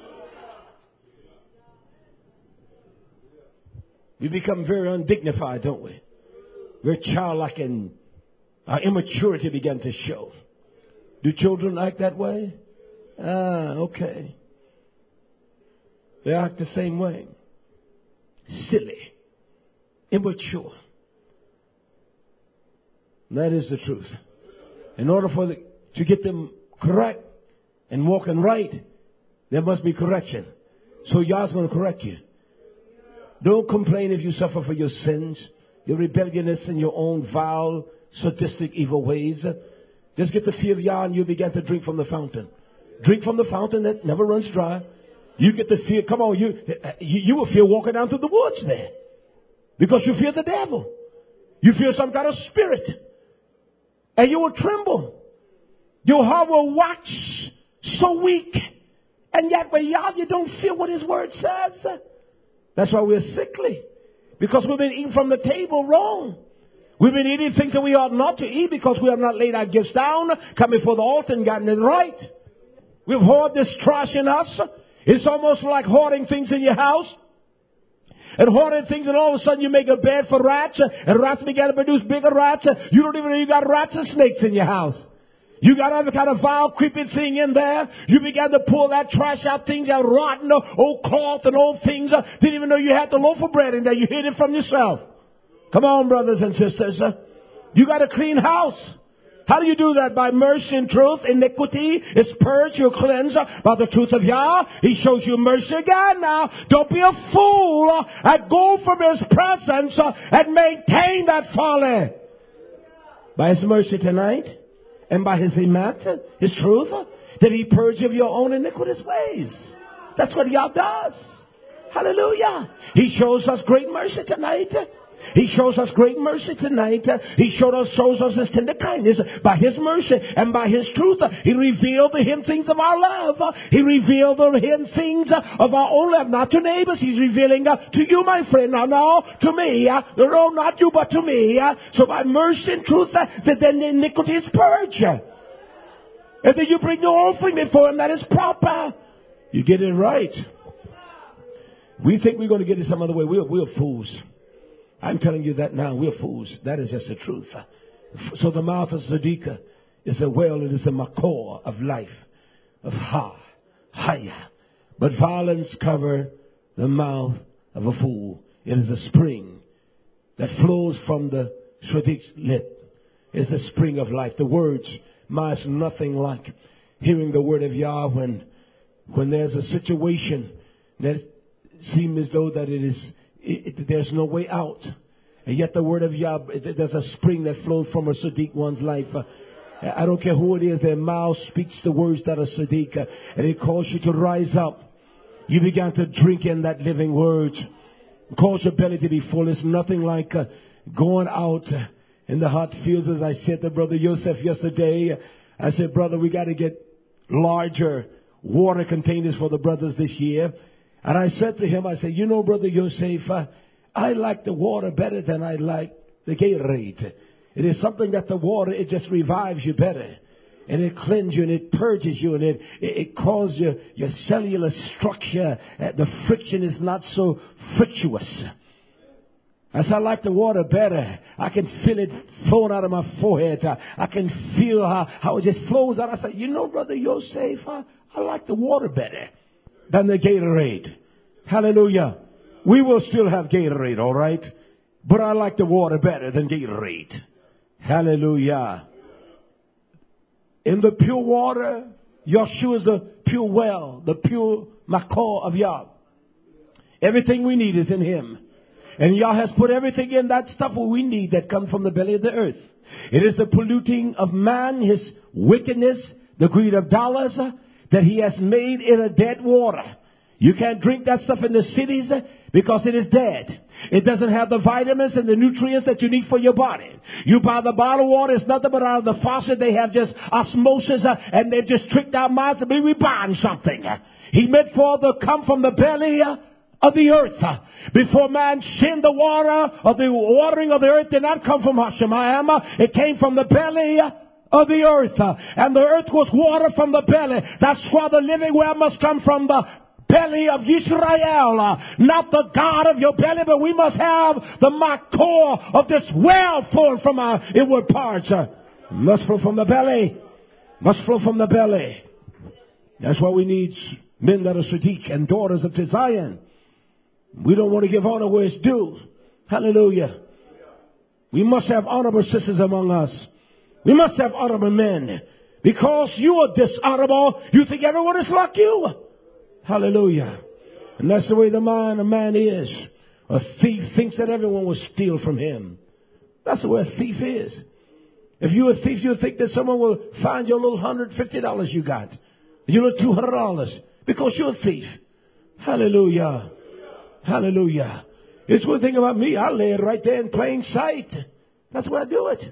We become very undignified, don't we? We're childlike and our immaturity began to show. Do children act that way? Okay. They act the same way. Silly. Immature. That is the truth. In order to get them correct and walking right, there must be correction. So Yah's going to correct you. Don't complain if you suffer for your sins, your rebelliousness and your own vile, sadistic, evil ways. Just get the fear of Yah and you begin to drink from the fountain. Drink from the fountain that never runs dry. You get the fear. Come on, you will fear walking down through the woods there. Because you fear the devil. You fear some kind of spirit. And you will tremble. Your heart will wax so weak. And yet with Yah, you don't feel what his word says. That's why we're sickly. Because we've been eating from the table wrong. We've been eating things that we ought not to eat because we have not laid our gifts down, come before the altar and gotten it right. We've hoarded this trash in us. It's almost like hoarding things in your house. And hoarding things, and all of a sudden you make a bed for rats, and rats begin to produce bigger rats. You don't even know you got rats and snakes in your house. You got other kind of vile, creepy thing in there. You began to pull that trash out, things out rotten, old cloth and old things. Didn't even know you had the loaf of bread in there. You hid it from yourself. Come on, brothers and sisters. You got a clean house. How do you do that? By mercy and truth. Iniquity is purged, you're cleansed by the truth of Yah. He shows you mercy again now. Don't be a fool and go from his presence and maintain that folly. By his mercy tonight and by his imat, his truth, that he purge of your own iniquitous ways. That's what Yah does. Hallelujah. He shows us great mercy tonight. He shows us great mercy tonight. He shows us his tender kindness by his mercy and by his truth. He revealed to him things of our love. He revealed to him things of our own love, not to neighbors. He's revealing to you, my friend. No, to me. No, not you, but to me. So by mercy and truth, then the iniquity is purged. And then you bring your offering before him that is proper. You get it right. We think we're going to get it some other way. We're fools. I'm telling you that now. We're fools. That is just the truth. So the mouth of Sadiq is a well. It is a makor of life. Of haya. But violence cover the mouth of a fool. It is a spring that flows from the Sadiq's lip. It's the spring of life. The words, is nothing like hearing the word of Yah when there's a situation that seems as though that there's no way out. And yet the word of Yah, there's a spring that flows from a Sadiq one's life. I don't care who it is, their mouth speaks the words that are Sadiq. And it calls you to rise up. You began to drink in that living word. It calls your belly to be full. It's nothing like going out in the hot fields. As I said to Brother Yosef yesterday, I said, brother, we got to get larger water containers for the brothers this year. And I said to him, I said, you know, Brother Yosef, I like the water better than I like the Gatorade. It is something that the water, it just revives you better. And it cleanses you and it purges you and it causes your cellular structure. The friction is not so frictious. I said, I like the water better. I can feel it flowing out of my forehead. I can feel how it just flows out. I said, you know, Brother Yosef, I like the water better than the Gatorade. Hallelujah. We will still have Gatorade, all right? But I like the water better than Gatorade. Hallelujah. In the pure water, Yeshua is the pure well, the pure makor of Yah. Everything we need is in Him. And Yah has put everything in that stuff what we need that comes from the belly of the earth. It is the polluting of man, his wickedness, the greed of dollars that he has made in a dead water. You can't drink that stuff in the cities because it is dead. It doesn't have the vitamins and the nutrients that you need for your body. You buy the bottled water, it's nothing but out of the faucet. They have just osmosis and they've just tricked our minds to believe we're buying something. He meant for the come from the belly of the earth. Before man sinned, the water of the watering of the earth did not come from Hashemayim. It came from the belly of the earth. And the earth was water from the belly. That's why the living well must come from the belly of Israel, not the God of your belly, but we must have the makor of this well flowing from our inward parts. Must flow from the belly. Must flow from the belly. That's why we need men that are Sadiq and daughters of Zion. We don't want to give honor where it's due. Hallelujah. We must have honorable sisters among us. We must have honorable men. Because you are dishonorable, you think everyone is like you. Hallelujah. And that's the way the mind of man is. A thief thinks that everyone will steal from him. That's the way a thief is. If you're a thief, you think that someone will find your little $150 you got. Your little $200. Because you're a thief. Hallelujah. Hallelujah. It's one thing about me. I lay it right there in plain sight. That's why I do it.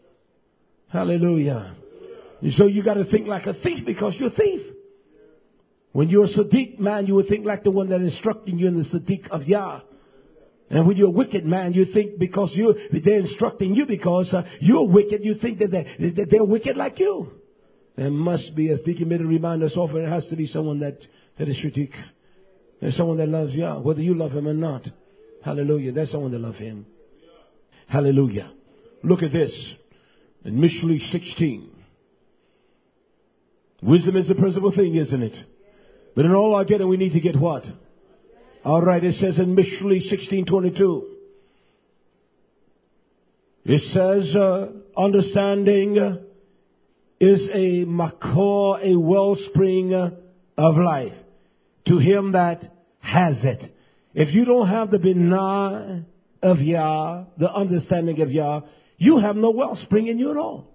Hallelujah. And so you got to think like a thief because you're a thief. When you're a Sadiq man, you would think like the one that is instructing you in the Sadiq of Yah. And when you're a wicked man, you think because they're instructing you because you're wicked, you think that they're wicked like you. There must be, as Deacon Middle reminds us often, it has to be someone that is Sadiq. There's someone that loves Yah, whether you love him or not. Hallelujah. There's someone that loves him. Hallelujah. Look at this. In Mishlei 16. Wisdom is the principal thing, isn't it? But in all our getting, we need to get what? All right, it says in Mishlei 16:22. It says, understanding is a makor, a wellspring of life. To him that has it. If you don't have the binah of Yah, the understanding of Yah, you have no wellspring in you at all.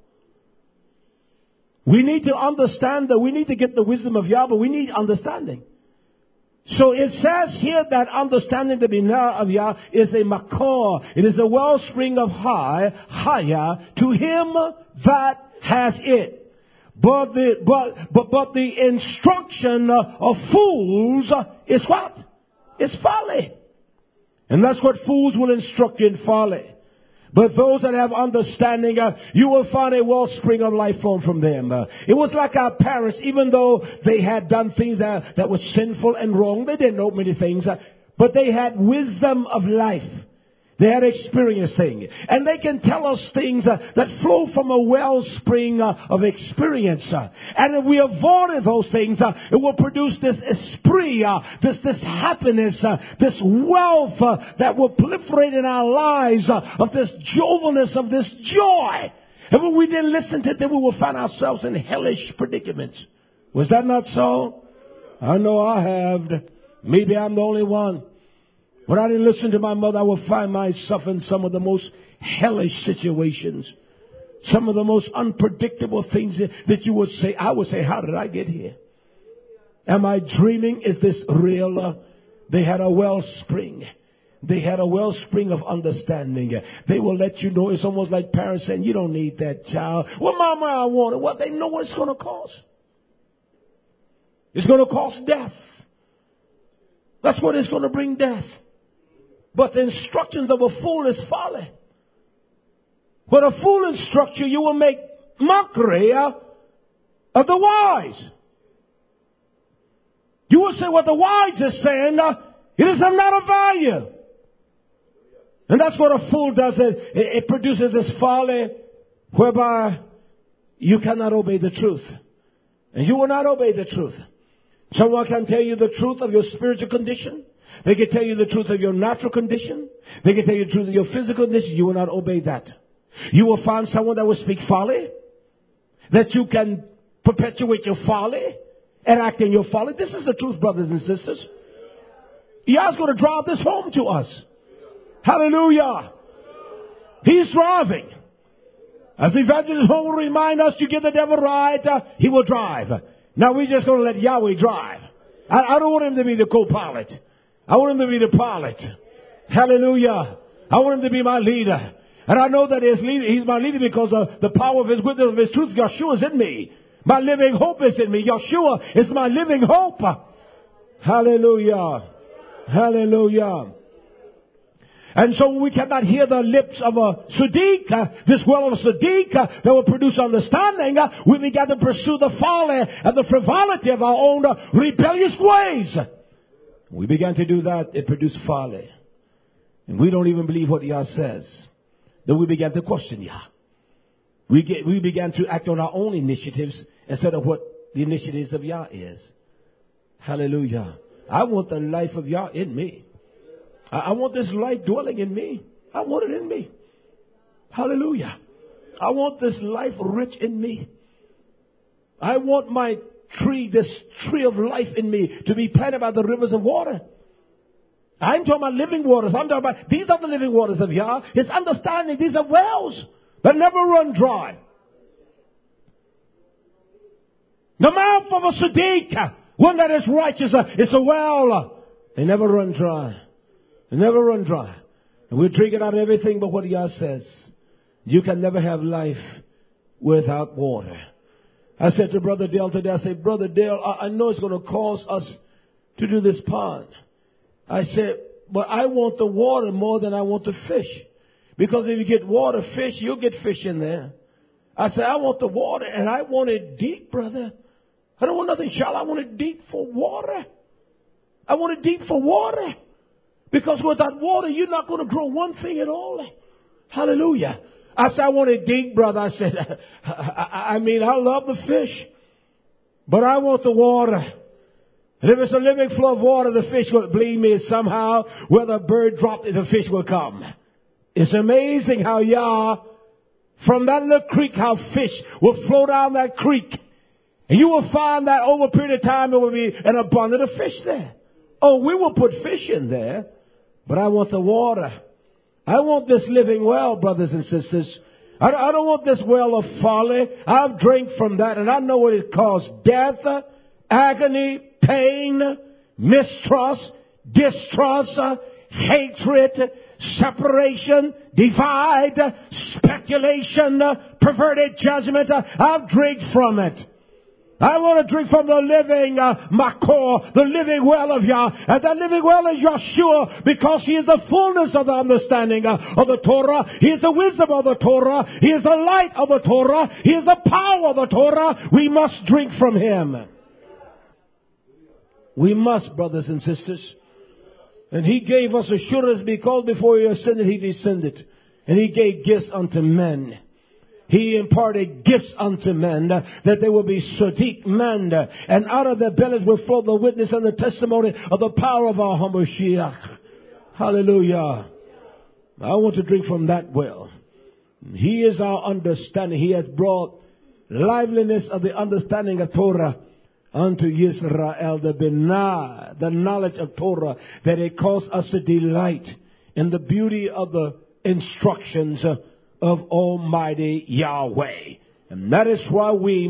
We need to understand that we need to get the wisdom of Yah, but we need understanding. So it says here that understanding the binah of Yah is a makor. It is a wellspring of Haya to him that has it. But the instruction of fools is what? It's folly. And that's what fools will instruct you in folly. But those that have understanding, you will find a wellspring of life flowing from them. It was like our parents, even though they had done things that were sinful and wrong. They didn't know many things, but they had wisdom of life. They had experienced things. And they can tell us things that flow from a wellspring of experience. And if we avoid those things, it will produce this esprit, this happiness, this wealth that will proliferate in our lives, of this jovialness, of this joy. And when we didn't listen to them, we will find ourselves in hellish predicaments. Was that not so? I know I have. Maybe I'm the only one. When I didn't listen to my mother, I would find myself in some of the most hellish situations. Some of the most unpredictable things that you would say. I would say, how did I get here? Am I dreaming? Is this real? They had a wellspring. They had a wellspring of understanding. They will let you know. It's almost like parents saying, you don't need that child. Well, mama, I want it. Well, they know what it's going to cost. It's going to cause death. That's what is going to bring death. But the instructions of a fool is folly. When a fool instructs you, you will make mockery of the wise. You will say what the wise is saying, it is of not of value. And that's what a fool does. It produces this folly whereby you cannot obey the truth. And you will not obey the truth. Someone can tell you the truth of your spiritual condition. They can tell you the truth of your natural condition. They can tell you the truth of your physical condition. You will not obey that. You will find someone that will speak folly, that you can perpetuate your folly and act in your folly. This is the truth, brothers and sisters. Yah's going to drive this home to us. Hallelujah. He's driving. As the evangelist Paul will remind us, to give the devil right, he will drive. Now we're just going to let Yahweh drive. I don't want him to be the co-pilot. I want him to be the pilot. Hallelujah. I want him to be my leader. And I know that he's my leader because of the power of his witness, of his truth. Yeshua is in me. My living hope is in me. Yeshua is my living hope. Hallelujah. Hallelujah. And so we cannot hear the lips of a Sadiq, this well of a Sadiq that will produce understanding. We began to pursue the folly and the frivolity of our own rebellious ways. We began to do that. It produced folly. And we don't even believe what Yah says. Then we began to question Yah. We began to act on our own initiatives instead of what the initiatives of Yah is. Hallelujah. I want the life of Yah in me. I want this life dwelling in me. I want it in me. Hallelujah. I want this life rich in me. I want my tree, this tree of life in me, to be planted by the rivers of water. I'm talking about living waters. I'm talking about, these are the living waters of Yah. His understanding, these are wells that never run dry. The mouth of a Sadiq, one that is righteous, is a well. They never run dry. They never run dry. And we're drinking out everything but what Yah says. You can never have life without water. I said to Brother Dale today, I said, Brother Dale, I know it's going to cause us to do this pond. I said, but I want the water more than I want the fish. Because if you get water, fish, you'll get fish in there. I said, I want the water, and I want it deep, brother. I don't want nothing shallow. I want it deep for water. I want it deep for water. Because without water, you're not going to grow one thing at all. Hallelujah. I said, I want it deep, brother. I said, I love the fish, but I want the water. And if it's a living flow of water, the fish will, believe me, somehow, where the bird dropped it, the fish will come. It's amazing how Yah, from that little creek, how fish will flow down that creek. And you will find that over a period of time, there will be an abundance of fish there. Oh, we will put fish in there, but I want the water. I want this living well, brothers and sisters. I don't want this well of folly. I've drank from that, and I know what it caused. Death, agony, pain, mistrust, distrust, hatred, separation, divide, speculation, perverted judgment. I've drank from it. I want to drink from the living Makor, the living well of Yah. And that living well is Yeshua, because He is the fullness of the understanding of the Torah. He is the wisdom of the Torah. He is the light of the Torah. He is the power of the Torah. We must drink from Him. We must, brothers and sisters. And He gave us assurance, because before He ascended, He descended. And He gave gifts unto men. He imparted gifts unto men, that they will be Sadiq men, and out of their bellies will flow the witness and the testimony of the power of our humble Mashiach. Hallelujah. I want to drink from that well. He is our understanding. He has brought liveliness of the understanding of Torah unto Israel, the Binah, the knowledge of Torah, that it caused us to delight in the beauty of the instructions of Almighty Yahweh. And that is why we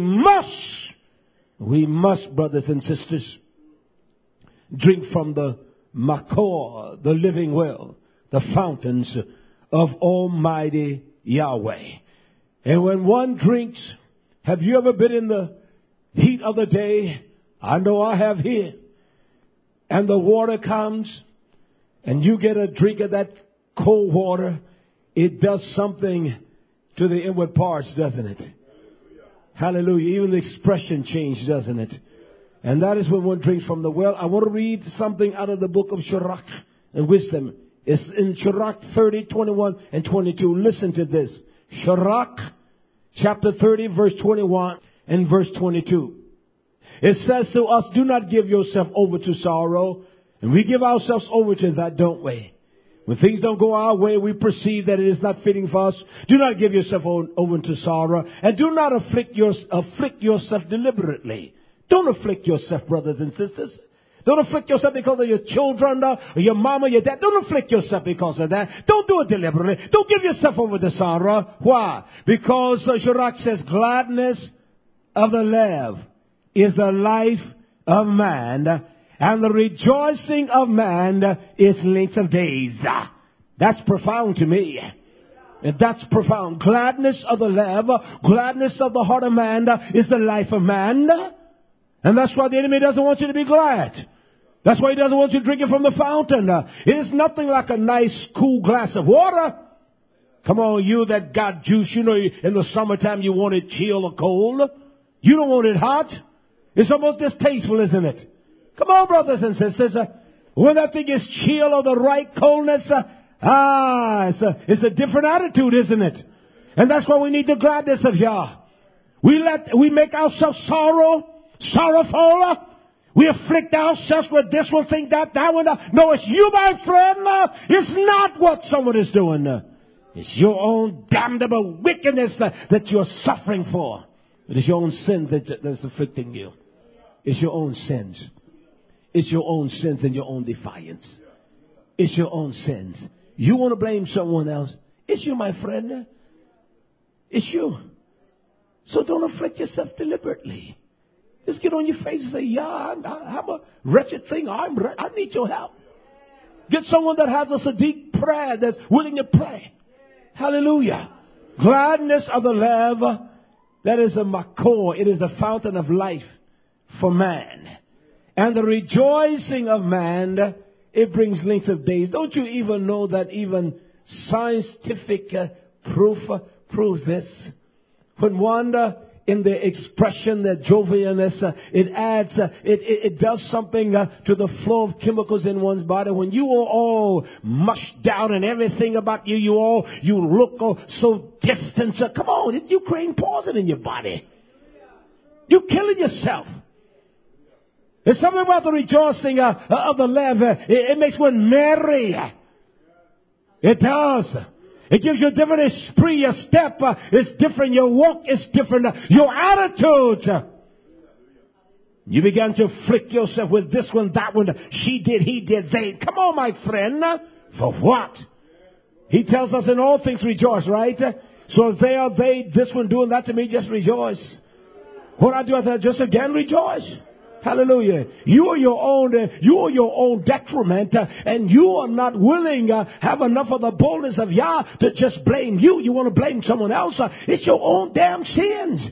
must, brothers and sisters, drink from the Makor, the living well, the fountains of Almighty Yahweh. And when one drinks, have you ever been in the heat of the day, I know I have here. And the water comes and you get a drink of that cold water. It does something to the inward parts, doesn't it? Hallelujah. Even the expression changes, doesn't it? And that is when one drinks from the well. I want to read something out of the book of Sirach and Wisdom. It's in Sirach 30, 21 and 22. Listen to this. Sirach chapter 30, verse 21 and verse 22. It says to us, do not give yourself over to sorrow. And we give ourselves over to that, don't we? When things don't go our way, we perceive that it is not fitting for us. Do not give yourself over to sorrow. And do not afflict yourself deliberately. Don't afflict yourself, brothers and sisters. Don't afflict yourself because of your children or your mama, your dad. Don't afflict yourself because of that. Don't do it deliberately. Don't give yourself over to sorrow. Why? Because Sirach says gladness of the love is the life of man, and the rejoicing of man is length of days. That's profound to me. And that's profound. Gladness of the love, gladness of the heart of man is the life of man. And that's why the enemy doesn't want you to be glad. That's why he doesn't want you drinking from the fountain. It is nothing like a nice cool glass of water. Come on, you that got juice, you know in the summertime you want it chill or cold. You don't want it hot. It's almost distasteful, isn't it? Come on, brothers and sisters. When that thing is chill or the right coldness, it's a different attitude, isn't it? And that's why we need the gladness of Yah. We make ourselves sorrowful. We afflict ourselves with this one thing, that one. No, it's you, my friend. It's not what someone is doing. It's your own damnable wickedness that you're suffering for. It is your own sin that's afflicting you. It's your own sins. It's your own sins and your own defiance. It's your own sins. You want to blame someone else. It's you, my friend. It's you. So don't afflict yourself deliberately. Just get on your face and say, yeah, I'm a wretched thing. I need your help. Get someone that has a Sadiq prayer, that's willing to pray. Hallelujah. Gladness of the love, that is a makor. It is a fountain of life for man. And the rejoicing of man, it brings length of days. Don't you even know that even scientific proof proves this? When one in the expression, the jovialness, it adds, it does something to the flow of chemicals in one's body. When you are all mushed down and everything about you look so distant. Come on, you creating poison in your body. You're killing yourself. There's something about the rejoicing of the love. It makes one merry. It does. It gives you a different esprit. Your step is different. Your walk is different. Your attitude. You began to afflict yourself with this one, that one. She did, he did, they. Come on, my friend. For what? He tells us in all things rejoice, right? So they, this one doing that to me, just rejoice. What I do, I just again rejoice. Hallelujah. You are your own detriment, and you are not willing, have enough of the boldness of Yah to just blame you. You want to blame someone else. It's your own damn sins.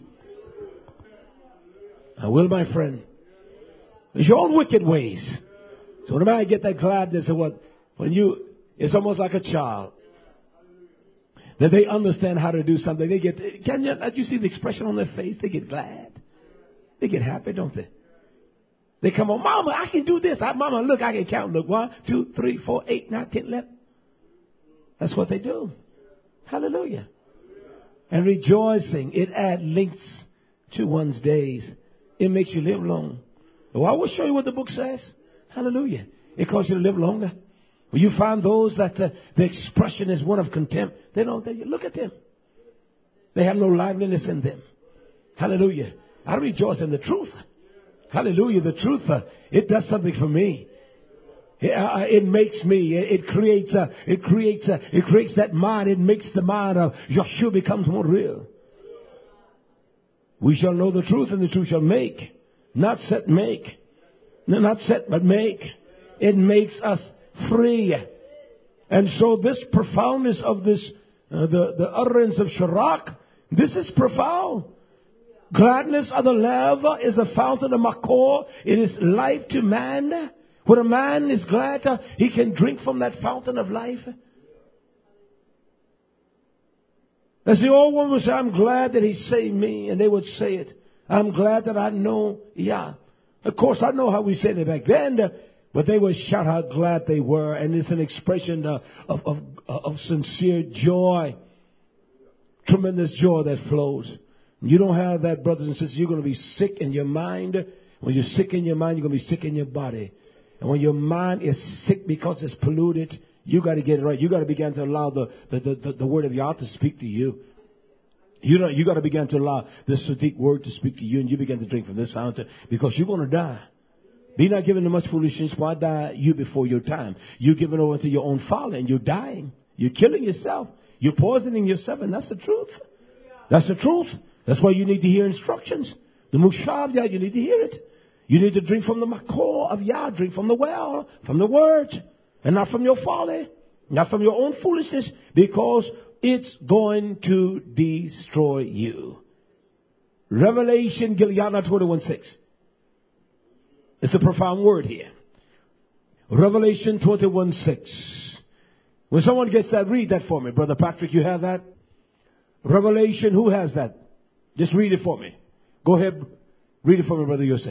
I will, my friend. It's your own wicked ways. So when I get that gladness of it's almost like a child. That they understand how to do something. Can you see the expression on their face? They get glad. They get happy, don't they? They come on, Mama, I can do this. Mama, look, I can count. Look, 1, 2, 3, 4, 8, 9, 10, 11. That's what they do. Hallelujah. And rejoicing, it adds lengths to one's days. It makes you live long. Well, I will show you what the book says. Hallelujah. It causes you to live longer. When you find those that the expression is one of contempt, look at them. They have no liveliness in them. Hallelujah. I rejoice in the truth. Hallelujah. The truth, it does something for me. It makes me, it creates that mind. It makes the mind of Yeshua becomes more real. We shall know the truth, and the truth shall make. Not set, make. No, not set, but make. It makes us free. And so this profoundness of this, the utterance of Sirach, this is profound. Gladness of the love is the fountain of Makor. It is life to man. When a man is glad, he can drink from that fountain of life. As the old one would say, I'm glad that he saved me. And they would say it. I'm glad that I know, yeah. Of course, I know how we said it back then. But they would shout how glad they were. And it's an expression of sincere joy. Tremendous joy that flows. You don't have that, brothers and sisters. You're going to be sick in your mind. When you're sick in your mind, you're going to be sick in your body. And when your mind is sick because it's polluted, you got to get it right. You got to begin to allow the word of Yah to speak to you. You got to begin to allow this Sadiq word to speak to you, and you begin to drink from this fountain because you're going to die. Be not given to much foolishness. Why die you before your time? You're giving over to your own folly, and you're dying. You're killing yourself. You're poisoning yourself, and that's the truth. That's the truth. That's why you need to hear instructions. The Mushav Yah, you need to hear it. You need to drink from the Makor of Yah. Drink from the well, from the word, and not from your folly, not from your own foolishness, because it's going to destroy you. Revelation Gilyana 21:6. It's a profound word here. Revelation 21:6. When someone gets that, read that for me. Brother Patrick, you have that? Revelation, who has that? Just read it for me. Go ahead. Read it for me, Brother Yosef.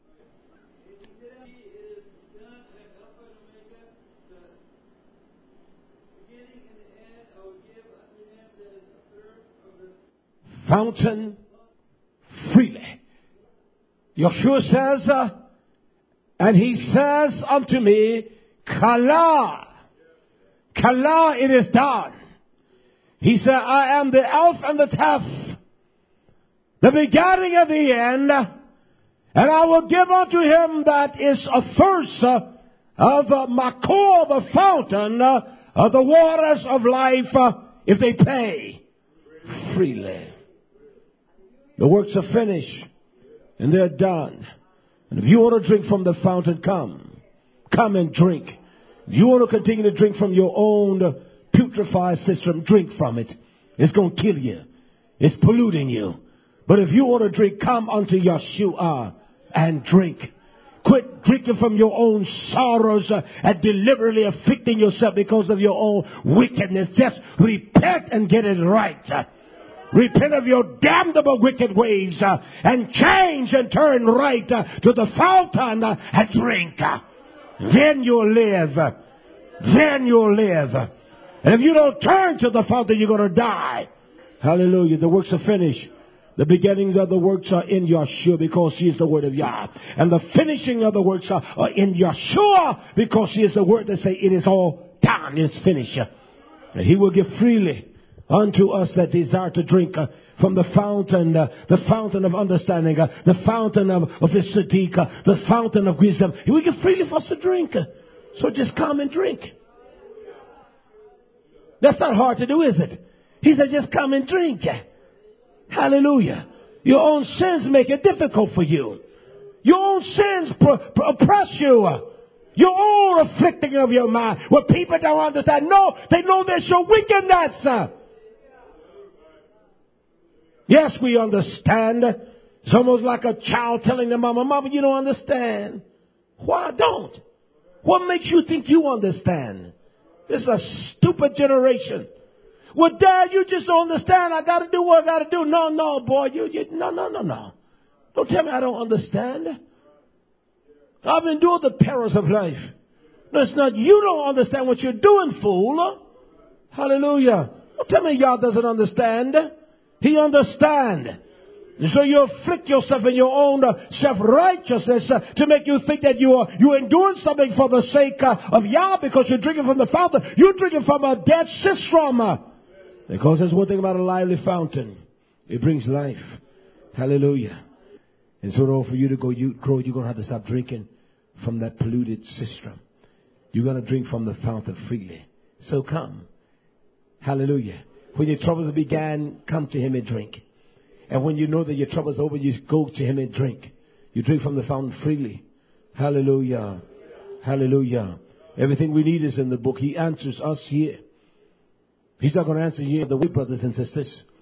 Fountain freely. Yeshua says, and he says unto me, Kala, Kala, it is done. He said, I am the Alpha and the Taf, the beginning and the end, and I will give unto him that is athirst of Makor, the fountain of the waters of life, if they pay freely. The works are finished, and they're done. And if you want to drink from the fountain, come and drink. If you want to continue to drink from your own putrefied system, drink from it. It's going to kill you. It's polluting you. But if you want to drink, come unto Yeshua and drink. Quit drinking from your own sorrows and deliberately afflicting yourself because of your own wickedness. Just repent and get it right. Repent of your damnable wicked ways and change and turn right to the fountain and drink. Then you'll live. Then you'll live. And if you don't turn to the fountain, you're going to die. Hallelujah. The works are finished. The beginnings of the works are in Yeshua because she is the word of Yah. And the finishing of the works are in Yeshua because she is the word that say it is all done. It's finished. And he will give freely unto us that desire to drink from the fountain of understanding, the fountain of his Sadiq, the fountain of wisdom. He will give freely for us to drink. So just come and drink. That's not hard to do, is it? He said just come and drink. Hallelujah. Your own sins make it difficult for you. Your own sins oppress you. Your own afflicting of your mind. What people don't understand. No, they know there's your wickedness. Yes, we understand. It's almost like a child telling their mama, Mama, you don't understand. Why don't? What makes you think you understand? This is a stupid generation. Well, Dad, you just don't understand. I got to do what I got to do. No, boy. No. Don't tell me I don't understand. I've endured the perils of life. No, it's not you don't understand what you're doing, fool. Hallelujah. Don't tell me Yah doesn't understand. He understands. And so you afflict yourself in your own self-righteousness to make you think that you're enduring something for the sake of Yah because you're drinking from the fountain. You're drinking from a dead sistrum. Because there's one thing about a lively fountain. It brings life. Hallelujah. And so in order for you to grow, you're going to have to stop drinking from that polluted sistrum. You're going to drink from the fountain freely. So come. Hallelujah. When your troubles began, come to him and drink. And when you know that your trouble's over, you go to him and drink. You drink from the fountain freely. Hallelujah. Hallelujah. Everything we need is in the book. He answers us here. He's not going to answer you the way, brothers and sisters.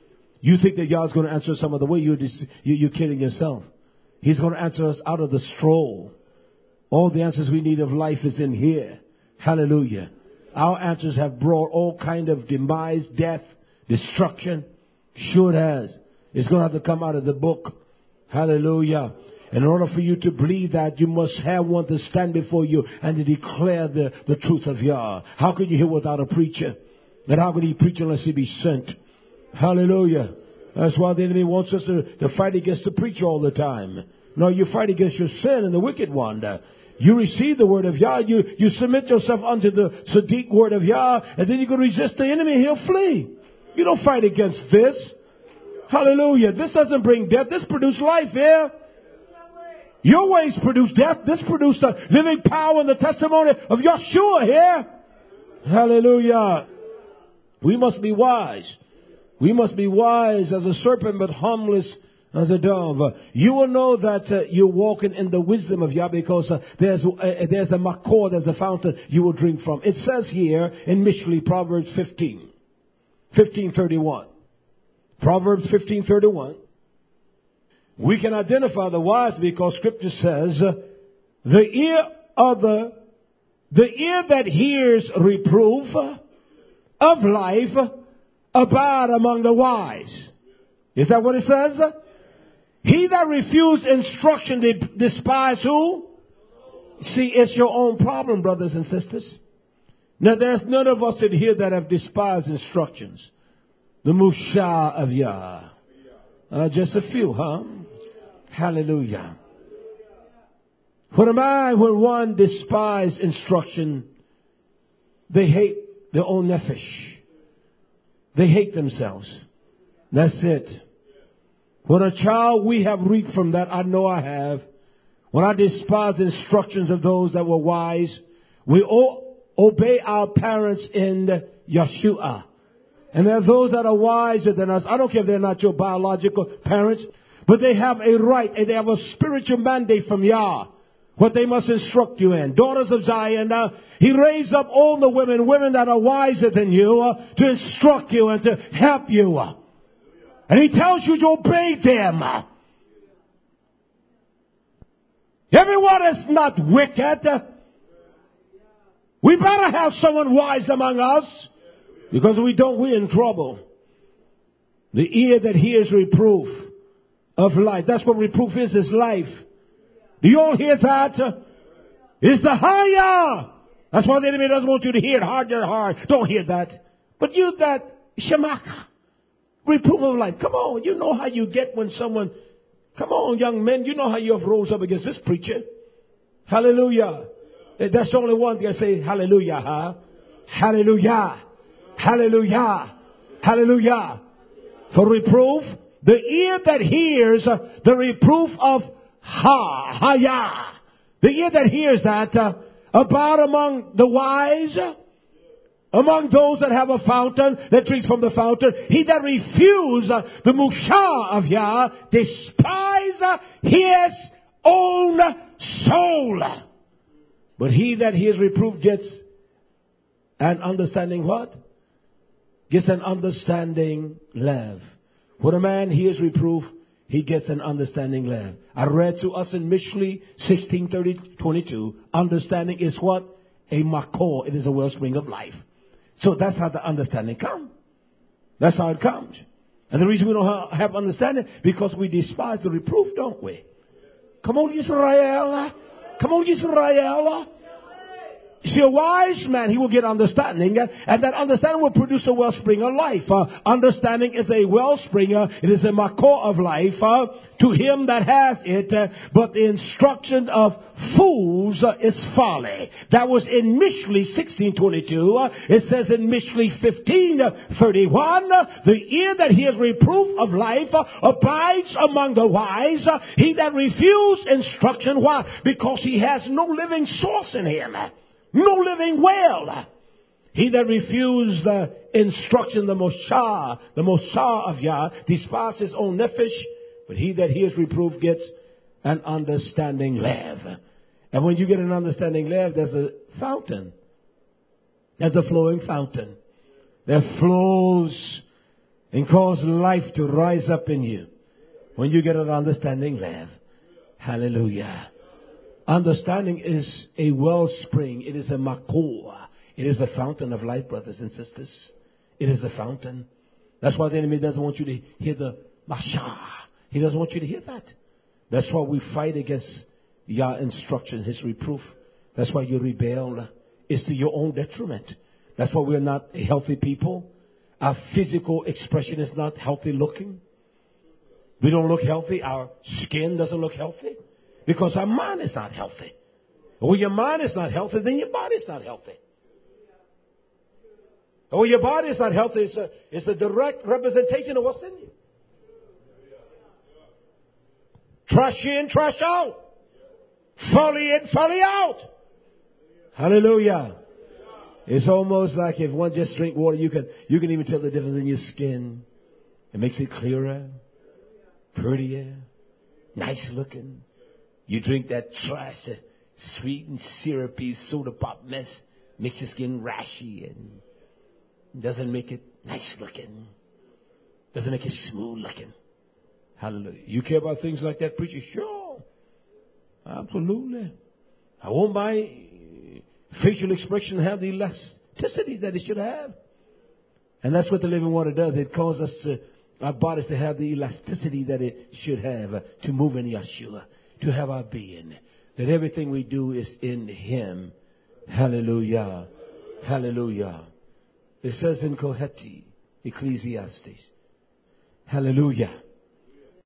You think that God's going to answer us some other way. You're kidding yourself. He's going to answer us out of the stroll. All the answers we need of life is in here. Hallelujah. Our answers have brought all kind of demise, death, destruction. Sure it has. It's going to have to come out of the book. Hallelujah. And in order for you to believe that, you must have one to stand before you and to declare the truth of Yah. How can you hear without a preacher? And how can he preach unless he be sent? Hallelujah. That's why the enemy wants us to fight against the preacher all the time. No, you fight against your sin and the wicked one. You receive the word of Yah. You submit yourself unto the Sadiq word of Yah. And then you can resist the enemy and he'll flee. You don't fight against this. Hallelujah. This doesn't bring death. This produces life here. Your ways produce death. This produced the living power and the testimony of Yeshua here. Hallelujah. We must be wise. We must be wise as a serpent, but harmless as a dove. You will know that you're walking in the wisdom of Yah because there's the makor, there's the fountain you will drink from. It says here in Mishli, Proverbs 15:31. Proverbs 15:31. We can identify the wise because Scripture says, the ear that hears reproof of life abide among the wise. Is that what it says? He that refuse instruction despise who? See, it's your own problem, brothers and sisters. Now, there's none of us in here that have despised instructions. The Musha of Yah. Just a few, huh? Hallelujah. When one despises instruction, they hate their own nefesh. They hate themselves. That's it. When a child, we have reaped from that. I know I have. When I despise the instructions of those that were wise, we obey our parents in Yeshua. And there are those that are wiser than us. I don't care if they're not your biological parents, but they have a right and they have a spiritual mandate from Yah. What they must instruct you in. Daughters of Zion, he raised up all the women that are wiser than you, to instruct you and to help you. And he tells you to obey them. Everyone is not wicked. We better have someone wise among us. Because we don't, we're in trouble. The ear that hears reproof of life. That's what reproof is life. Do you all hear that? It's the higher. That's why the enemy doesn't want you to hear it hard. Don't hear that. But you that shemaka. Reproof of life. Come on. You know how you get when someone, come on young men. You know how you have rose up against this preacher. Hallelujah. That's the only one that say hallelujah, huh? Hallelujah. Hallelujah. Hallelujah. For reproof, the ear that hears the reproof of Haya. The ear that hears that about among the wise, among those that have a fountain, that drinks from the fountain, he that refuse the Musha of Yah, despise his own soul. But he that hears reproof gets an understanding what? Gets an understanding love. When a man hears reproof, he gets an understanding love. I read to us in Mishli 16:22. Understanding is what? A makor. It is a wellspring of life. So that's how the understanding comes. That's how it comes. And the reason we don't have understanding, because we despise the reproof, don't we? Come on, Israel. Come on, Israel. See, a wise man, he will get understanding, and that understanding will produce a wellspring of life. Understanding is a wellspring, it is a makor of life to him that has it, but the instruction of fools is folly. That was in Mishli 16:22. It says in Mishli 15:31, the ear that hears reproof of life abides among the wise. He that refuses instruction, why? Because he has no living source in him. No living well. He that refused the instruction, the Moshe of Yah, despises his own nefesh, but he that hears reproof gets an understanding lev. And when you get an understanding lev, there's a fountain. There's a flowing fountain that flows and cause life to rise up in you. When you get an understanding, live. Hallelujah. Understanding is a wellspring. It is a makor. It is the fountain of life, brothers and sisters. It is the fountain. That's why the enemy doesn't want you to hear the masha. He doesn't want you to hear that. That's why we fight against Yah's instruction, his reproof. That's why you rebel. It's to your own detriment. That's why we're not a healthy people. Our physical expression is not healthy looking. We don't look healthy. Our skin doesn't look healthy because our mind is not healthy. When your mind is not healthy, then your body is not healthy. And when your body is not healthy, it's a direct representation of what's in you. Trash in, trash out. Folly in, folly out. Hallelujah. It's almost like if one just drink water, you can even tell the difference in your skin. It makes it clearer, prettier, nice looking. You drink that trash, sweet and syrupy soda pop mess, makes your skin rashy and doesn't make it nice looking. Doesn't make it smooth looking. Hallelujah. You care about things like that, preacher? Sure. Absolutely. I want my facial expression to have the elasticity that it should have. And that's what the living water does. It causes our bodies to have the elasticity that it should have, to move in Yeshua, to have our being. That everything we do is in Him. Hallelujah. Hallelujah. It says in Koheti, Ecclesiastes. Hallelujah.